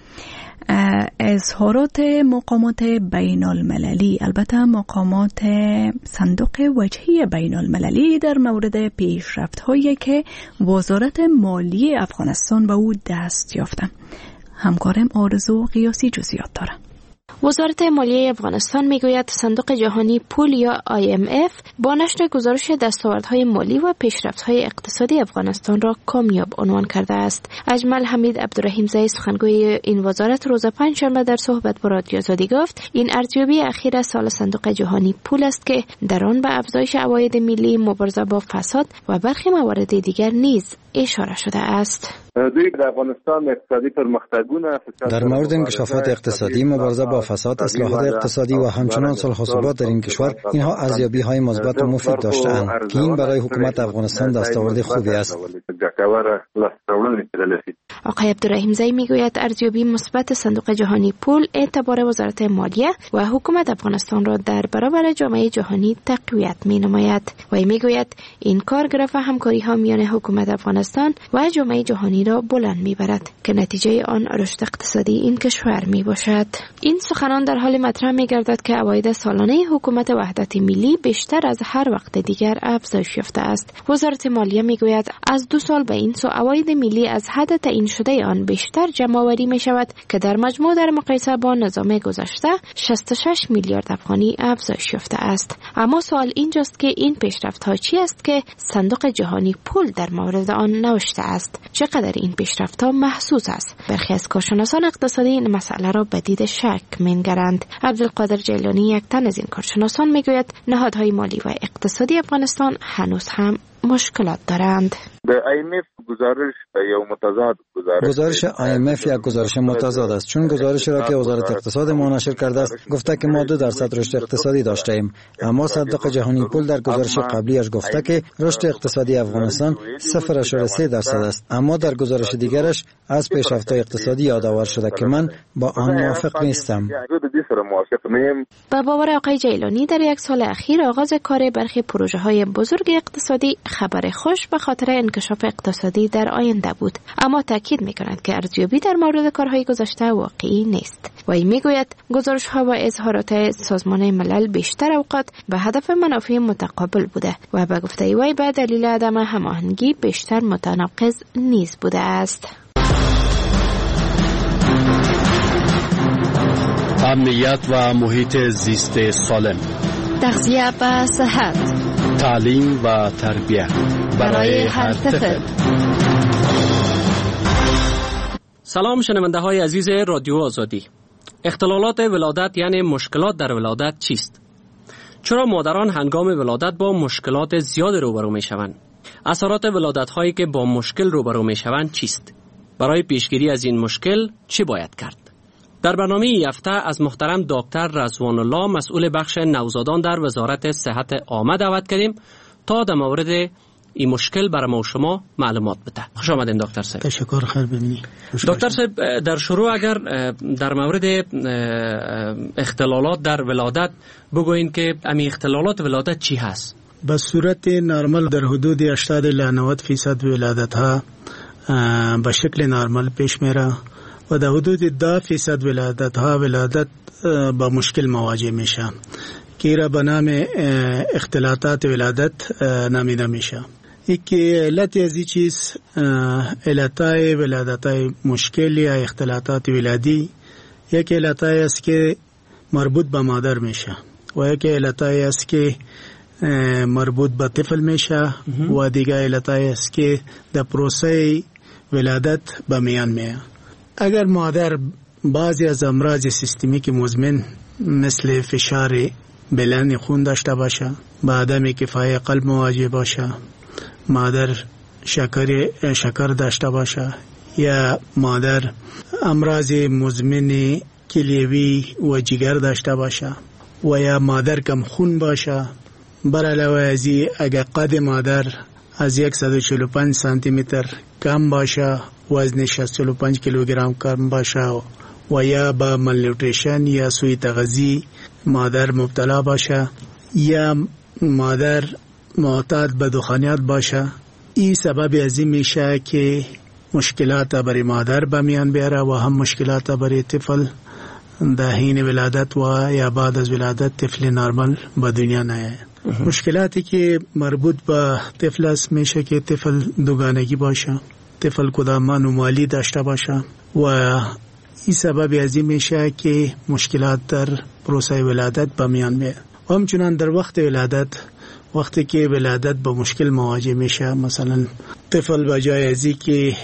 اظهارات مقامات بین المللی، البته مقامات صندوق وجهی بین المللی در مورد پیشرفت هایی که وزارت مالی افغانستان به او دست یافته. همکارم آرزو قیاسی جزئیات داره. وزارت مالیه افغانستان میگوید صندوق جهانی پول یا IMF با نشر گزارش دستاوردهای مالی و پیشرفت‌های اقتصادی افغانستان را کامیاب عنوان کرده است. اجمل حمید عبدالرحیمزی سخنگوی این وزارت روز پنجشنبه در صحبت با رادیو آزادی گفت این ارزیابی اخیر سال صندوق جهانی پول است که در آن به افزایش عواید ملی، مبارزه با فساد و برخی موارد دیگر نیز اشاره شده است. در افغانستان اقتصادی پرمختگونه در مورد انکشافات اقتصادی، مبارزه با فساد، اصلاحات اقتصادی و همچنان صلح و ثبات در این کشور، اینها ارزیابی‌های مثبت و مفید داشته‌اند که این برای حکومت افغانستان دستاورد خوبی است. آقای عبدالرحیمزی میگوید ارزیابی مثبت صندوق جهانی پول اعتبار وزارت مالیه و حکومت افغانستان را در برابر جامعه جهانی تقویت می‌نماید و میگوید این کار گرفت همکاری‌ها میان حکومت افغانستان و جامعه جهانی را بلند میبرد که نتیجه آن رشد اقتصادی این کشور میباشد. این سخنان در حال مطرح میگردد که عواید سالانه حکومت وحدت ملی بیشتر از هر وقت دیگر افزایش یافته است. وزارت مالیه میگوید از 2 سال به این سو عواید ملی از حد تعیین شده آن بیشتر جمع آوری می شود که در مجموع در مقایسه با نظام گذشته 66 میلیارد افغانی افزایش یافته است. اما سوال اینجاست که این پیشرفت ها چی است که صندوق جهانی پول در مورد آن نوشته است؟ چقدر این پیشرفت ها محسوس است؟ برخی از کارشناسان اقتصادی این مسئله را به دید شک می‌نگرند. عبدالقادر جیلانی، یک تن از این کارشناسان، میگوید نهادهای مالی و اقتصادی افغانستان هنوز هم مشکلات دارند. گزارش IMF یک گزارش متضاد است، چون گزارشی را که وزارت اقتصاد ما نشر کرده است گفته که ما 2% رشد اقتصادی داشته ایم، اما صندوق جهانی پول در گزارش قبلیش گفته که رشد اقتصادی افغانستان 0.3% است، اما در گزارش دیگرش از پیشرفت‌های اقتصادی یادآور شده که من با آن موافق نیستم. با باور آقای جیلانی در یک سال اخیر آغاز کار برخی پروژه‌های بزرگ اقتصادی خبر خوش به خاطر انکشاف اقتصادی در آینده بود، اما تاکید می‌کند که ارزیابی در مورد کارهای گذشته واقعی نیست. و این میگوید گزارش‌ها و اظهارات سازمان ملل بیشتر اوقات به هدف منافع متقابل بوده و به گفته وی به دلیل عدم هماهنگی بیشتر متناقض نیز بوده است. امنیت و محیط زیست سالم، تغذیه و صحت، تعلیم و تربیت برای هر طفل. سلام شنونده های عزیز رادیو آزادی. اختلالات ولادت یعنی مشکلات در ولادت چیست؟ چرا مادران هنگام ولادت با مشکلات زیاد روبرو می شوند؟ اثرات ولادت هایی که با مشکل روبرو می شوند چیست؟ برای پیشگیری از این مشکل چی باید کرد؟ در برنامه این هفته از محترم دکتر رضوان الله، مسئول بخش نوزادان در وزارت صحت عامه دعوت کردیم تا در مورد این مشکل برای ما و شما معلومات بده. خوش آمدین دکتر صاحب. تشکر، خیر ببینید. دکتر صاحب، در شروع اگر در مورد اختلالات در ولادت بگوین که امی اختلالات ولادت چی هست؟ به صورت نرمال در حدود 80 الی 90% ولادت ها به شکل نرمال پیش میره و در حدود 10% ولادت ها با مشکل مواجه میشه که را به نام اختلالات ولادت نامیده میشه. یکی علت از این چیز علتای ولادتای مشکل یا اختلالات ولادی، یک علتای است که مربوط به مادر میشه و یک علتای است که مربوط به طفل میشه و دیگه علتای است که در پروسه ولادت به میان میاد. اگر مادر بعضی از امراض سیستمیک مزمن مثل فشار بلند خون داشته باشه، با عدم کفایت قلب مواجه باشه، مادر شکر داشته باشه یا مادر امراض مزمن کلیوی و جگر داشته باشه و یا مادر کم خون باشه. بر علاوه از این اگر قد مادر از 145 سانتی متر کم باشه، وزن 65 کیلوگرم کم باشه و یا با مالنیوتریشن یا سوء تغذیه مادر مبتلا باشه یا مادر معتاد به دخانیات باشه، این سبب از این میشه که مشکلات برای مادر به میان بیاره و هم مشکلات برای طفل در حین ولادت و یا بعد از ولادت طفل نرمال به دنیا نیاید. مشکلاتی که مربوط به طفل است میشه که طفل دوگانگی باشه، طفل کدام انومالی داشته باشه و این سبب از این میشه که مشکلات در پروسه ولادت به میان بیاد. همچنان در وقت ولادت، وقتی که ولادت با مشکل مواجه میشه، مثلا طفل به جای ازی که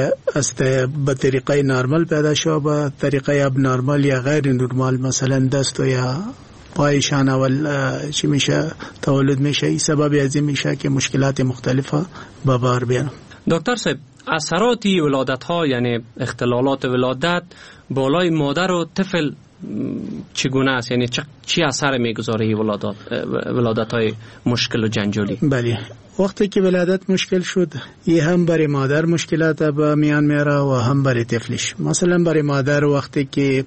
به طریقه نرمال پیدا شد به طریقه اب نرمال یا غیر نرمال، مثلا دست یا پایشان اول چی میشه تولد میشه، این سبب از این میشه که مشکلات مختلفه به بار بیارن. دکتر صاحب، اثرات ولادت ها یعنی اختلالات ولادت بالای مادر و طفل چگونه است؟ یعنی چی اثر میگذاره ولادت های مشکل و جنجالی؟ بله، وقتی که ولادت مشکل شد، یه هم برای مادر مشکلات به میان میاره و هم برای طفلش. مثلا برای مادر وقتی که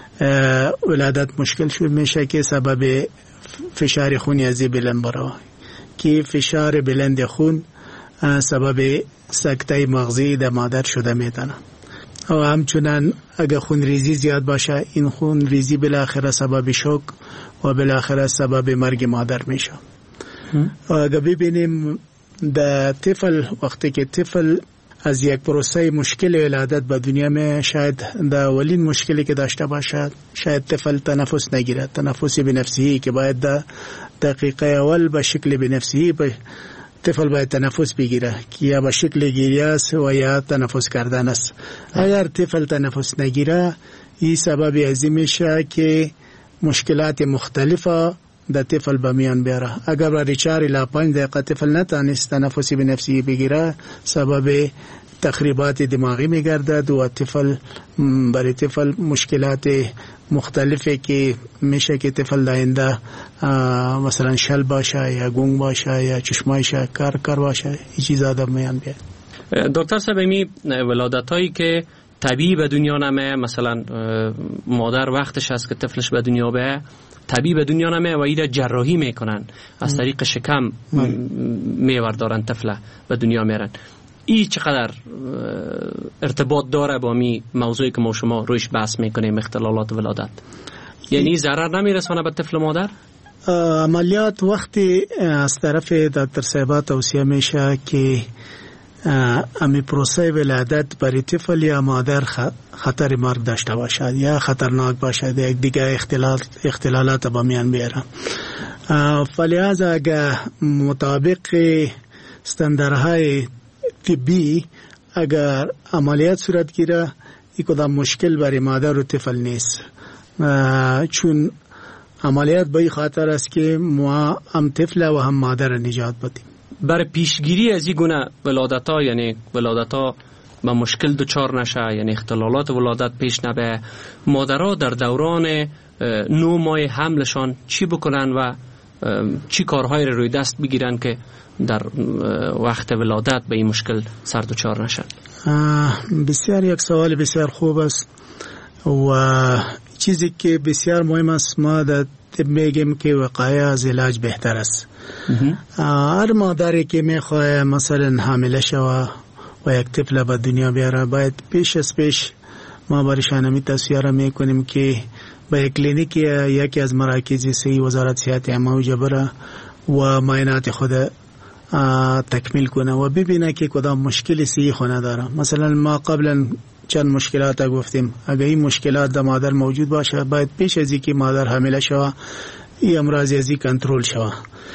ولادت مشکل شد میشه که سبب فشار خونی از بلند برای که فشار بلند خون سبب سکته مغزی در مادر شده میتونه و همچنان اگر خون ریزی زیاد باشه، این خون ریزی بالاخره سبب شوک و بالاخره سبب مرگ مادر میشه. و اگر ببینیم در طفل، وقتی که طفل از یک پروسه مشکل ولادت به دنیا می، شاید در اولین مشکلی که داشته باشد، شاید طفل تنفس نگیرد، تنفس بنفسی که باید در دقیقه اول به شکل بنفسی طفل باید تنفس بگیره که یا به شکل گیری است و یا تنفس کردن است. اگر طفل تنفس نگیره، این سبب از این میشه که مشکلات مختلفه در طفل به میان بیاره. اگر برای 4 الی 5 دقیقه طفل نتانست تنفس بنفسی بگیره، سبب تخریبات دماغی میگردد و برای طفل مشکلات مختلفه که میشه که طفل داینده مثلا شل باشه یا گونگ باشه یا چشمایش کار باشه، این چیزا در میان بیاد. دکتر صاحب، این ولادت هایی که طبیعی به دنیا نمیه، مثلا مادر وقتش هست که طفلش به دنیا بیاد، طبیعی به دنیا نمیه و ایده جراحی میکنن، از طریق شکم میوردارن طفل به دنیا میرن، این چقدر ارتباط داره با می موضوعی که ما شما رویش بحث میکنیم، اختلالات ولادت؟ یعنی ضرر نمیرسونه به طفل مادر؟ عملیات وقتی از طرف دکتر صاحبات توصیه میشه که امی پروسه ولادت برای طفل یا مادر خطر مرگ داشته باشد یا خطرناک باشد، یک دیگه اختلالات با میان بیاره. فلذا اگر مطابق استانداردهای طبی اگر عملیات صورت گیره، این کدام مشکل برای مادر و طفل نیست، چون عملیات به این خاطر است که ما هم طفل و هم مادر نجات بدیم. برای پیشگیری از این گونه ولادت‌ها، یعنی ولادت‌ها با مشکل دچار نشه، یعنی اختلالات ولادت پیش نبه، مادرها در دوران 9 ماه حملشان چی بکنن و چی کارهای روی دست بگیرن که در وقت ولادت به این مشکل سر دچار نشن؟ بسیار یک سوال بسیار خوب است و چیزی که بسیار مهم است، ما در طب میگیم که وقایه از علاج بهتر است. هر مادری که میخواه مثلا حامله شوه و یک طفل به دنیا بیاره، باید پیش از پیش ما برایشان همی توصیه میکنیم که به یک کلینیک یکی از مراکز صحی وزارت صحت عامه بره و معاینات خود تکمیل کنه و ببینه که کدام مشکلی صحی خونه داره. مثلا ما قبلا چند مشکلات گفتیم، اگر این مشکلات در مادر موجود باشه، باید پیش از اینکه مادر حامله شوه این امراض ازی کنترل شوه.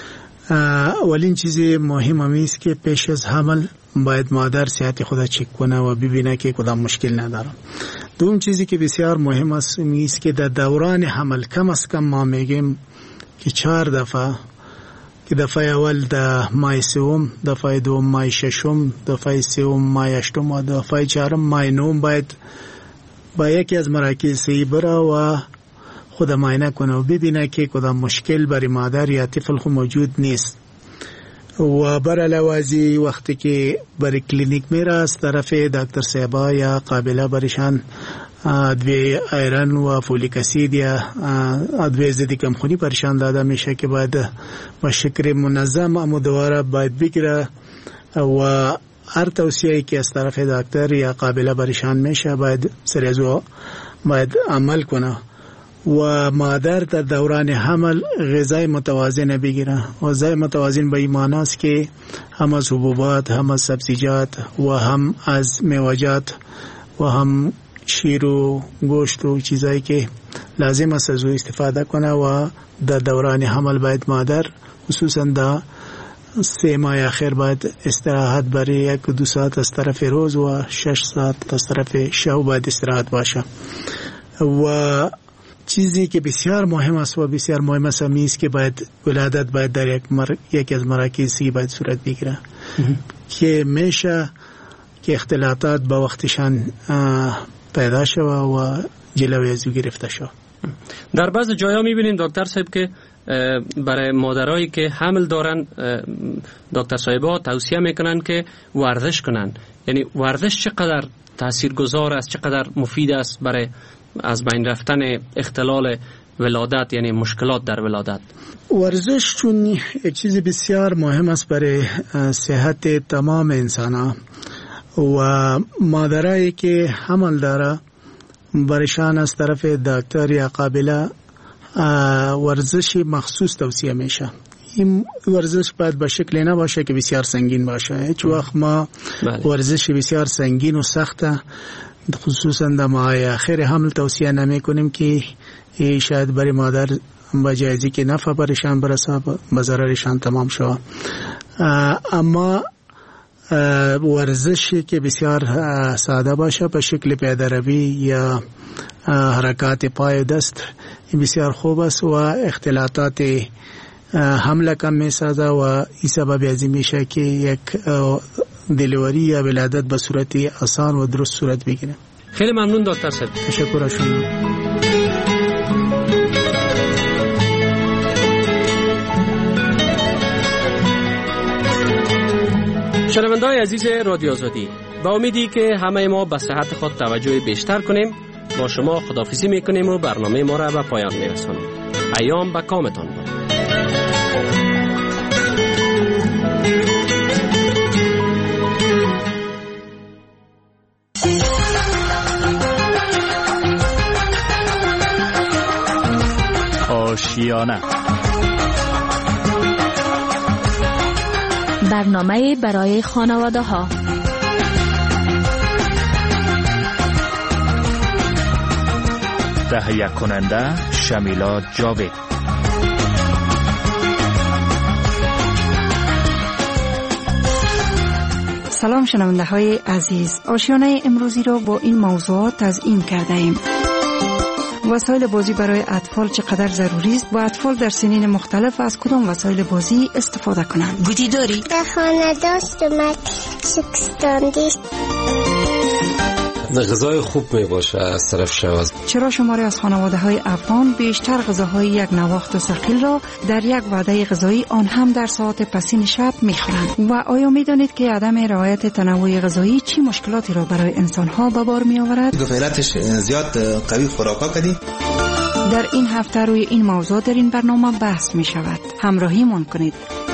اولین چیز مهم است که پیش از حمل باید مادر صحت خود چک کنه و ببینه که کدام مشکل نداره. دوم چیزی که بسیار مهم است که در دوران حمل کم از کم ما میگیم که 4 دفعه، که دفعه اول در ماه 3، دفعه دوم ماه 6، دفعه سوم ماه 8 و دفعه 4 ماه 9 باید با یکی از مراکز صحی بره و خود معاینه کنه و ببینه که کدام مشکل برای مادر یا طفل خود موجود نیست. و بر علاوه وقتی که برای کلینیک میره، از طرف دکتر صاحبا یا قابله برشان ادویه ایرن و فولیک اسید یا ادویه ضد کمخونی پریشان داده میشه که باید با شکل منظم اما دوباره باید بگیره و هر توصیه‌ای که از طرف دکتر یا قابله پریشان میشه باید سر از او باید عمل کنه و مادر در دوران حمل غذای متوازن بگیره. غذای متوازن به این معنی است که هم از حبوبات، هم از سبزیجات و هم از میوه‌جات و هم شیر و گوشت و چیزایی که لازم است از او استفاده کنه و در دوران حمل باید مادر خصوصا در 3 ماه اخیر باید استراحت برای 1-2 ساعت از طرف روز و 6 ساعت از طرف شب باید استراحت باشه. و چیزی که بسیار مهم است و بسیار مهم است است که باید ولادت باید در یکی از مراکزی باید صورت بگیره که میشه که اختلاطات با وقتشان پیدا شود و جلوی از او گرفته شود. در بعض جاها میبینیم دکتر صاحب که برای مادرایی که حمل دارن دکتر صاحبا توصیه میکنن که ورزش کنن. یعنی ورزش چقدر تاثیرگذار است، چقدر مفید است برای از بین رفتن اختلال ولادت یعنی مشکلات در ولادت؟ ورزش چون یک چیز بسیار مهم است برای صحت تمام انسان و مادرایی که حمل داره برشان از طرف دکتر یا قابله ورزش مخصوص توصیه میشه. این ورزش باید به شکلی نباشه که بسیار سنگین باشه. هیچ وقت ما ورزش بسیار سنگین و سخته خصوصا در ماه آخر حمل توصیه نمی کنیم که شاید برای مادر با جایزی که نفع برشان برسه به ضررشان تمام شود. اما ورزشی که بسیار ساده باشه به شکل پیاده‌روی یا حرکات پای و دست این بسیار خوب است و اختلاطات حمله کم می سازه و این سبب ازی میشه که یک دلیوری یا ولادت به صورت آسان و درست صورت بگیره. خیلی ممنون دکتر صاحب. تشکر از شما. شنونده‌های عزیز رادیو آزادی، با امیدی که همه ما به صحت خود توجه بیشتر کنیم با شما خداحافظی میکنیم و برنامه ما را به پایان میرسانیم. ایام به کامتان باد. آشیانه، برنامه برای خانواده ها. تهیه کننده شمیلا جاوید. سلام شنونده های عزیز، آشیانه امروزی را با این موضوعات تضمین کرده ایم. وسایل بازی برای اطفال چقدر ضروری است و اطفال در سنین مختلف از کدام وسایل بازی استفاده کنند؟ گویی داری؟ در خانه داشت اومد شکستاندی. غذای خوب می باشه از طرف شواز. چرا شماری از خانواده های افغان بیشتر غذاهای یک نواخت و ثقیل را در یک وعده غذایی آن هم در ساعت پسین شب می خورند؟ و آیا می دانید که عدم رعایت تنوع غذایی چی مشکلاتی را برای انسان ها به بار می آورد؟ دفعاتش زیاد قوی خوراکا کردی؟ در این هفته روی این موضوع در این برنامه بحث می شود. همراهی من کنید.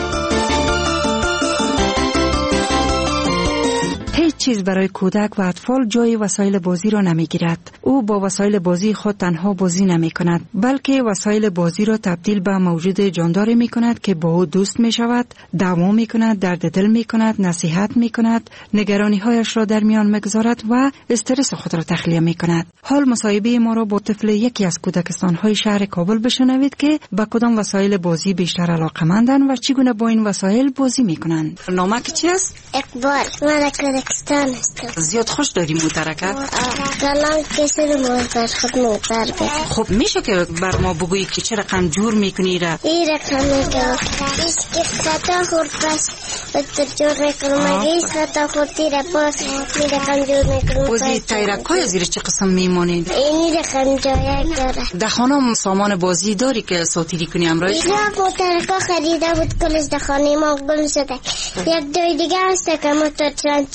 هیچ چیز برای کودک و اطفال جای وسایل بازی را نمی گیرد. او با وسایل بازی خود تنها بازی نمی کند، بلکه وسایل بازی را تبدیل به موجود جانداری می کند که با او دوست می شود، دعوا می کند، درد دل می کند، نصیحت می کند، نگرانی هایش را در میان میگذارد و استرس خود را تخلیه می کند. حال مصاحبه ما را با طفل یکی از کودکستان های شهر کابل بشنوید که با کدام وسایل بازی بیشتر علاقه‌مندند و چگونه با این وسایل بازی می کنند. نامت چی است؟ اقبال. من کردستان هستم. زیاد خوش داری موترکت؟ الان کسی رو موتر خود موتر بده. خب میشه که بر ما بگویی که چه رقم جور میکنی را؟ این رقم میکنم که خطا خورد پس بطور جور میکنم. اگه ایش خطا خوردی را باز این رقم جور میکنم. بازی تایرک های زیر چه قسم میمانید؟ این رقم جایک داره. در خانه سامان بازی داری که ساتیری کنی امروز؟ این موترکا خریده بود کلش در خانه ما گل شده. یک دوی دیگه هست که موتر چکری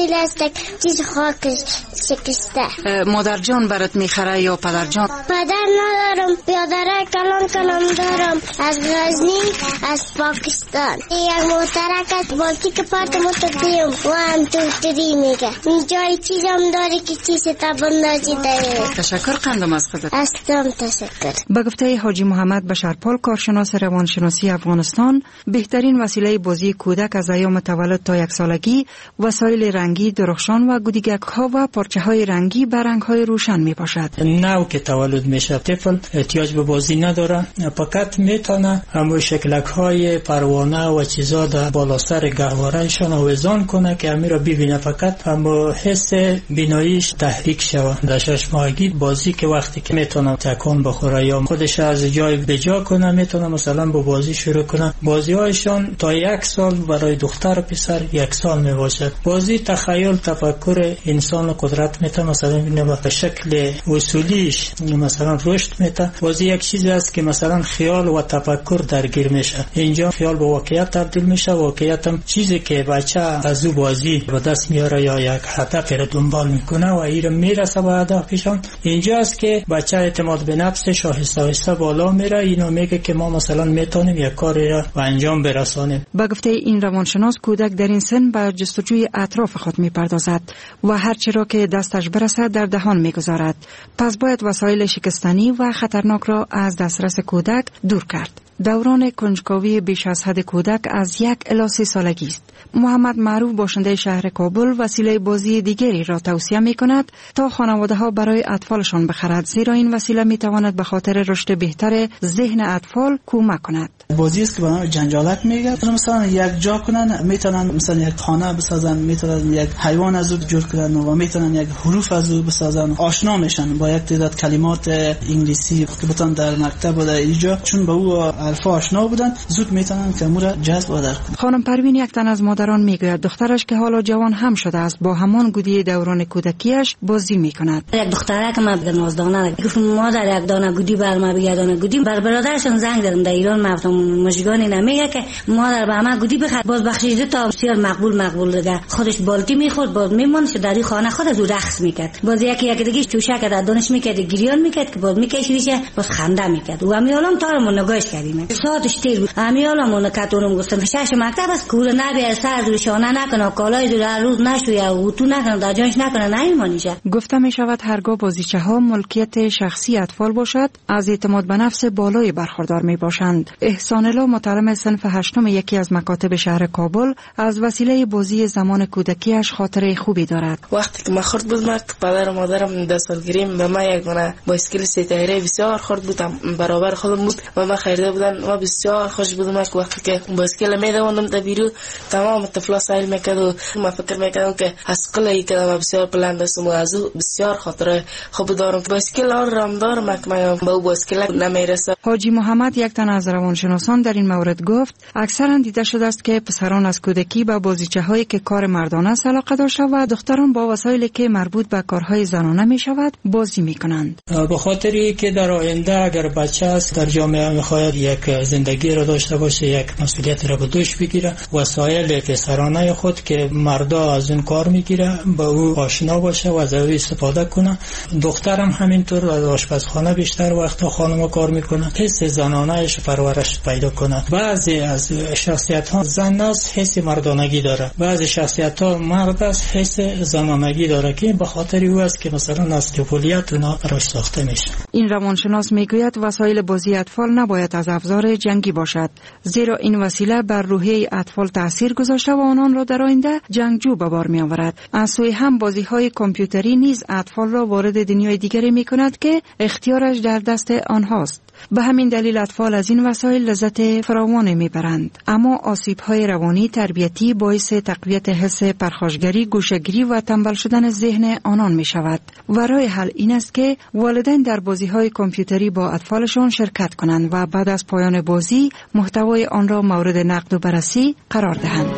چرکیل است چیز خاکش شکسته. مادر جان برات میخره یا پدر جان؟ پدر ندارم، پیادره کلان دارم از غزنی از پاکستان. یک موترک از بالتی که پارت متدیم و هم توتری میگه اینجای چیزم داری که چیز تبندازی داره. تشکر قندم از خودت. استم تشکر. به گفته حاجی محمد بشرپال کارشناس روانشناسی افغانستان، بهترین وسیله بازی کودک از ایام تولد تا 1 سالگی وسایل رنگی درخشان و گودیگک ها و پارچه های رنگی به رنگ های روشن می باشد. نو که تولد میشه طفل احتیاج به بازی نداره، فقط میتونه همون شکلک های پروانه و چیزا در بالا سر گهوارهشان آویزان کنه که همین را ببینه، فقط همون حس بیناییش تحریک شود. در 6 ماهگی بازی که وقتی که میتونه تکان بخوره یا خودش از جای به جا کنه، میتونه مثلا با بازی شروع کنه. بازی هایشان تا 1 سال برای دختر و پسر 1 سال می باشد. بازی تخیل تفکر انسان قدرت میته، مثلا به شکل اصولیش مثلا رشد میته. بازی یک چیزی است که مثلا خیال و تفکر درگیر میشه. اینجا خیال به واقعیت تبدیل میشه، واقعیت هم چیزی که بچه از او بازی به دست میاره یا یک هدف را دنبال میکنه و این میرسه به هدفشان. اینجا است که بچه اعتماد به نفسش آهسته بالا میره، اینو میگه که ما مثلا میتونیم یک کاری را به انجام برسانیم. با گفته این روانشناس، کودک در این سن به جستجوی اطراف خود میپردازد و هر چی را که دستش برسد در دهان میگذارد. پس باید وسایل شکستنی و خطرناک را از دسترس کودک دور کرد. دوران کنجکاوی بیش از حد کودک از 1 الی 3 سالگی است. محمد معروف باشنده شهر کابل وسیله بازی دیگری را توصیه می کند تا خانواده ها برای اطفالشان بخرد، زیرا این وسیله می تواند به خاطر رشد بهتر ذهن اطفال کمک کند. بازی است که به نام جنجالک میگه. مثلا یک جا کنن، میتونن مثلا یک خانه بسازن، میتونن یک حیوان از اون جور کنن و میتونن یک حروف از اون بسازن. آشنا میشن با یک تعداد کلمات انگلیسی که بتون در مکتب و در اینجا چون به او الفا آشنا بودن، زود میتونن که امور جذب کنن. خانم پروین یک تن از مادران میگوید دخترش که حالا جوان هم شده است با همان گودی دوران کودکیش بازی میکند. یک دختره که من به نازدانه گفت مادر یک دانه گودی بر ما بگردانه گودی. بر برادرشون زنگ زدم در ایران، گفتم مشگانی نمیگه که مادر به ما گودی بخره. باز بخشیده تا بسیار مقبول دیگه. خودش بالتی میخورد، باز میموند در این خانه خود از رقص میکرد. باز یکی دیگه چوشک در دانش میکرد، گریان میکرد که باز میکشیدش، باز خنده میکرد. و امیالم تارمون نگاهش کردیم. ساعتش تیر بود. امیالمون کاتونم گفتم شش مکتب است کور نبی سر دورشانه نکنه، کالای دور هر روز نشویه و تو نکنه، در جانش نکنه، نمیمانیشه. گفته می شود هرگاه بازیچه ها ملکیت شخصی اطفال باشد از اعتماد به نفس بالای برخوردار می باشند. احسان الله متعلم صنف 8 یکی از مکاتب شهر کابل از وسیله بازی زمان کودکیش خاطره خوبی دارد. وقتی که من خرد بودم که پدر و مادرم 10 سالگیریم به من یک دونه بایسکل 3 تایره بسیار خرد بودم برابر خودم بود و من خریده بودن و بسیار خوش بودم که وقتی که بایسکل میدوندم در بیرون تمام طفلا سایل میکرد و من فکر میکردم که از کلی که من بسیار بلند هستم و از او بسیار خاطره خوب دارم. بایسکل آرام دارم که من به او بایسکل نمیرسم. حاجی محمد یک تن از روانشناسان در این مورد گفت اکثرا دیده شده است که پسران از کودکی به بازیچه هایی که کار مردانه است علاقه داشته و دختران با وسایلی که مربوط به کارهای زنانه می شود بازی می کنند. به خاطری که در آینده اگر بچه است در جامعه میخواهد یک زندگی را داشته باشه، یک مسئولیت را به دوش بگیره، وسایل پسرانه خود که مردا از اون کار میگیره با او آشنا باشه و از او استفاده کنه. دخترم همینطور از آشپزخانه بیشتر وقت خانم کار میکنه، حس زنانه‌اش پرورش پیدا کنه. بعضی از شخصیت ها زن است حس مردانگی داره، بعضی شخصیت ها مرد است حس زنانگی داره که به خاطر او است که مثلا از طفولیت اونا براش ساخته میشه. این روانشناس میگوید وسایل بازی اطفال نباید از افزار جنگی باشد، زیرا این وسیله بر روحیه اطفال تاثیر گذاشته و آنان را در آینده جنگجو به بار می آورد. از سوی هم بازی‌های کامپیوتری نیز اطفال را وارد دنیای دیگری می کند که اختیارش در دست آنهاست. به همین دلیل اطفال از این وسایل لذت فراوانی میبرند، اما آسیب‌های روانی تربیتی باعث تقویت حس پرخاشگری، گوشه‌گیری و تنبل شدن ذهن آنان می شود و راه حل این است که والدین در بازی‌های کامپیوتری با اطفالشان شرکت کنند و بعد از پایان بازی محتوای آن را مورد نقد و بررسی قرار دهند.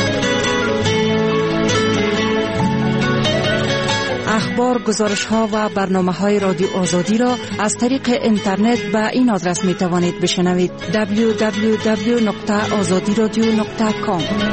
اخبار، گزارش‌ها و برنامه‌های رادیو آزادی را از طریق اینترنت به این آدرس می‌توانید بشنوید: www.azadiradio.com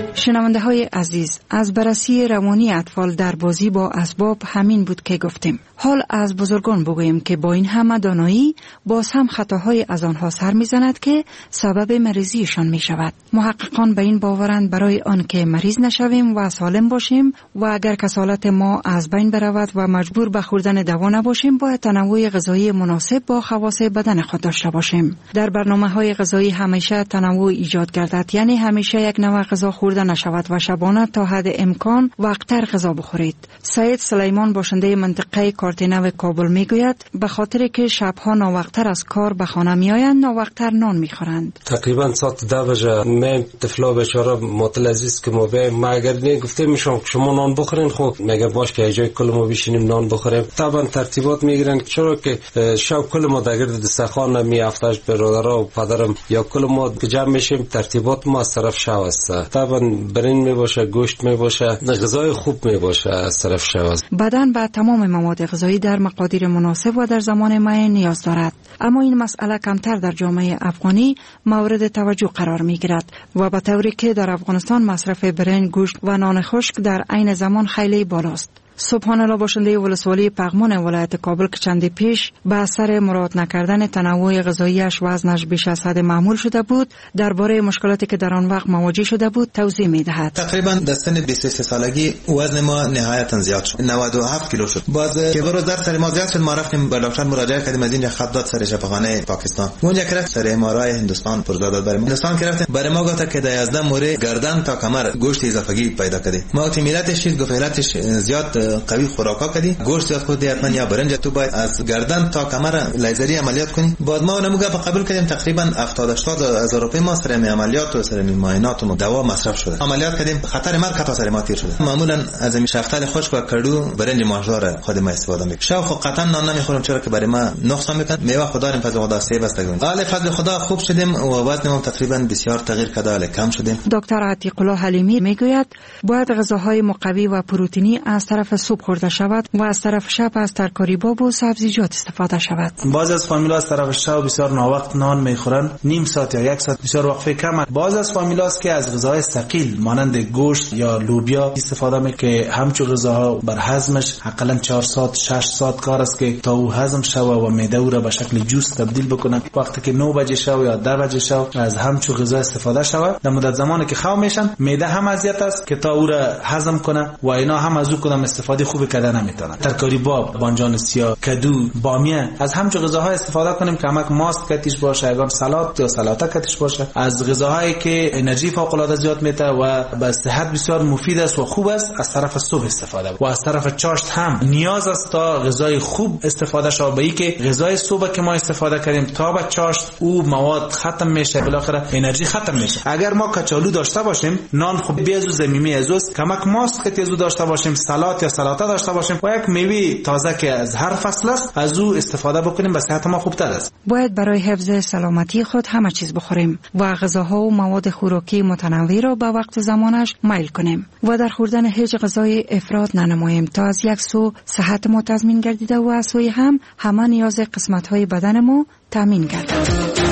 شنونده های عزیز، از بررسی روانی اطفال در بازی با اسباب همین بود که گفتیم. حال از بزرگان بگوییم که با این همه دانایی باز هم خطاهای از آنها سر میزند که سبب مریضیشان می شود. محققان به این باورند برای آن که مریض نشویم و سالم باشیم و اگر کسالت ما از بین برود و مجبور به خوردن دوا نباشیم، باید تنوع غذایی مناسب با خواص بدن خود داشته باشیم. در برنامه‌های غذایی همیشه تنوع ایجاد گردد، یعنی همیشه یک نوع غذا خورده نشود و شبانه تا حد امکان وقتر غذا بخورید. سید سلیمان باشنده منطقه کارتینو کابل میگوید به خاطر که شبها ناوقتر از کار به خانه میآیند، ناوقتر نان میخورند. تقریبا ساعت 10 بجه من طفلا بیچاره معطل عزیز که ما بیایم، ما اگر گفته میشم شما نان بخورین، خب میگه باش که جای کل ما بشینیم نان بخوریم. طبعا ترتیبات میگیرن، چرا که شب کل ما در گرد دسترخوان می افتاش برادرها و پدرم یا کل ما جمع میشیم، ترتیبات ما از طرف شب است. طبعا برنج می باشه، گوشت می باشه، غذای خوب می باشه از طرف شب است. بدن به تمام مواد غذایی در مقادیر مناسب و در زمان معین نیاز دارد، اما این مسئله کمتر در جامعه افغانی مورد توجه قرار می گیرد و به طوری که در افغانستان مصرف برنج، گوشت و نان خشک در عین زمان خیلی بالاست. سبحان الله باشنده ولسوالی پغمان ولایت کابل که چندی پیش به اثر مراعات نکردن تنوع غذاییش وزنش بیش از حد معمول شده بود، درباره مشکلاتی که در آن وقت مواجه شده بود توضیح می‌دهد. تقریبا در سن 23 سالگی وزن ما نهایتا زیاد شد، 97 کیلو شد. باز که برو در سر ما زیاد شد، ما رفتیم به دکتر مراجعه کردیم، از اینجا خط داد سر شفاخانه پاکستان. اونجا که رفت سر ام‌آرآی هندوستان پرزا داد برای ما. هندوستان که رفتیم برای ما گفت که در 11 موره گردن تا کمر گوشت اضافه‌گی پیدا کردی. ما تیمیلاتش چیز گفت زیاد قوی خوراکا کردی، گوشت زیاد خودی حتما یا برنج تو باید از گردن تا کمر لیزری عملیات کنی. بعد ما اونم قبول کردیم، تقریبا 70-80 هزار روپیه ما سر عملیات و سر معاینات و دوا مصرف شده. عملیات کردیم، خطر مرگ تا سر ما تیر شده. معمولا از این شفتال خشک و کدو برنج ماهوار خود ما استفاده میکنیم. شاو خب قطعا نان نمیخورم، چرا که برای ما نقصان میکنه. میوه خدا رحم فضل خدا سیب است. حال فضل خدا خوب شدیم و وزنم تقریبا بسیار تغییر کرده، کم شدیم. دکتر عتیق الله حلیمی میگوید باید غذاهای مقوی و پروتئینی از طرف صبح خورده شود و از طرف شب از ترکاری باب و سبزیجات استفاده شود. بعض از فامیلا از طرف شب بسیار ناوقت نان میخورن، نیم ساعت یا 1 ساعت، بسیار وقفه کم. بعض از فامیلاست که از غذاهای ثقیل مانند گوشت یا لوبیا استفاده میکنه که همچون غذاها بر هضمش حداقل 4 ساعت 6 ساعت کار است که تا او هضم شوه و معده او را به شکل جوس تبدیل بکنه. وقتی که 9 بجه شو یا 10 بجه شو از همچون غذا استفاده شوه، در مدت زمانی که خو میشن معده هم اذیت است که تا او را هضم کنه و اینا هم از او کدام استفاده خوب کردن نمیتونن. ترکاری باب، بانجان سیاه، کدو، بامیه، از همچون غذاها استفاده کنیم که همک ماست کتیش باشه، اگر سالاد یا سلاطه کتیش باشه. از غذاهایی که انرژی فوق العاده زیاد میده و به صحت بسیار مفید است و خوب است از طرف صبح استفاده و از طرف چاشت هم نیاز است تا غذای خوب استفاده شود. به اینکه غذای صبح که ما استفاده کردیم تا به چاشت او مواد ختم میشه، بالاخره انرژی ختم میشه. اگر ما کچالو داشته باشیم، نان خوب بیازو زمینی ازوست، کمک ماست که تیزو داشته باشیم، سالاد یا سلاطه داشته باشیم و یک میوه تازه که از هر فصل است از او استفاده بکنیم، به صحت ما خوبتر است. باید برای حفظ سلامتی خود همه چیز بخوریم و غذاها و مواد خوراکی متنوع را به وقت زمانش میل کنیم و در خوردن هیچ غذای افراط ننماییم تا از یک سو صحت ما تضمین گردیده و از سوی هم همه نیاز قسمت‌های بدن ما تامین گردد.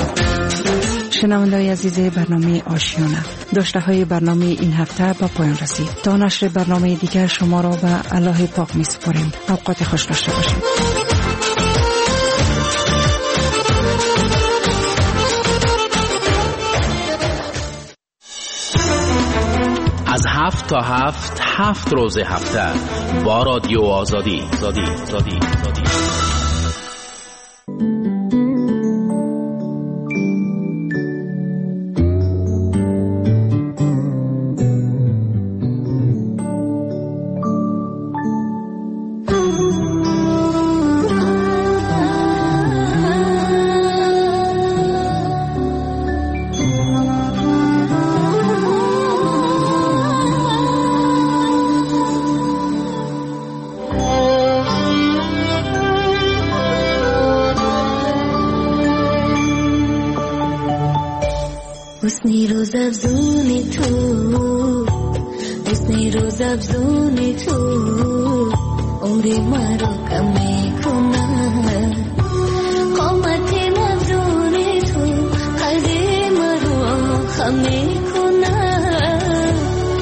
شنونده‌های عزیز برنامه آشیانه، داشته‌های برنامه این هفته به پایان رسید. تا نشر برنامه دیگر شما را به الله پاک می‌سپاریم. اوقات خوش داشته باشید. از 7 تا 7 روز هفته با رادیو آزادی. حسنی روز افزونی تو عمری مرا کم میکنه، قامت افزونی تو قلبی مرا خم میکنه.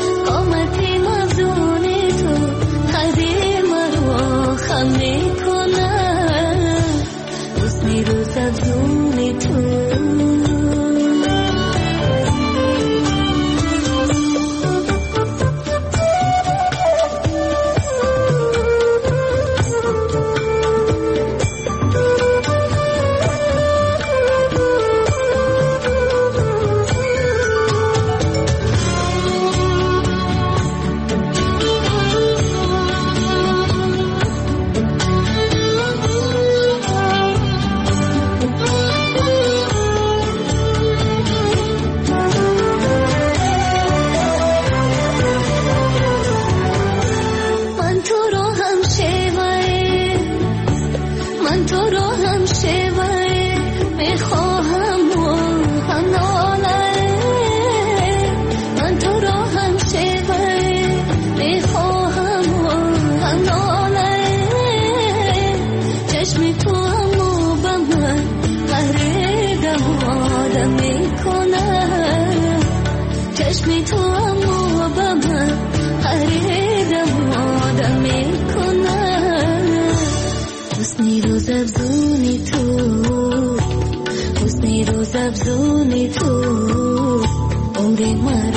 من تو رو همشه میخواهم و هم ناله من تو رو همشه میخواهم و هم ناله چشم تو همو به من غریدم آدم میکنه چشم تو همو به من غریدم آدم میکنه حسنی روز افزونی تو حسنی روز افزونی تو عمر مرا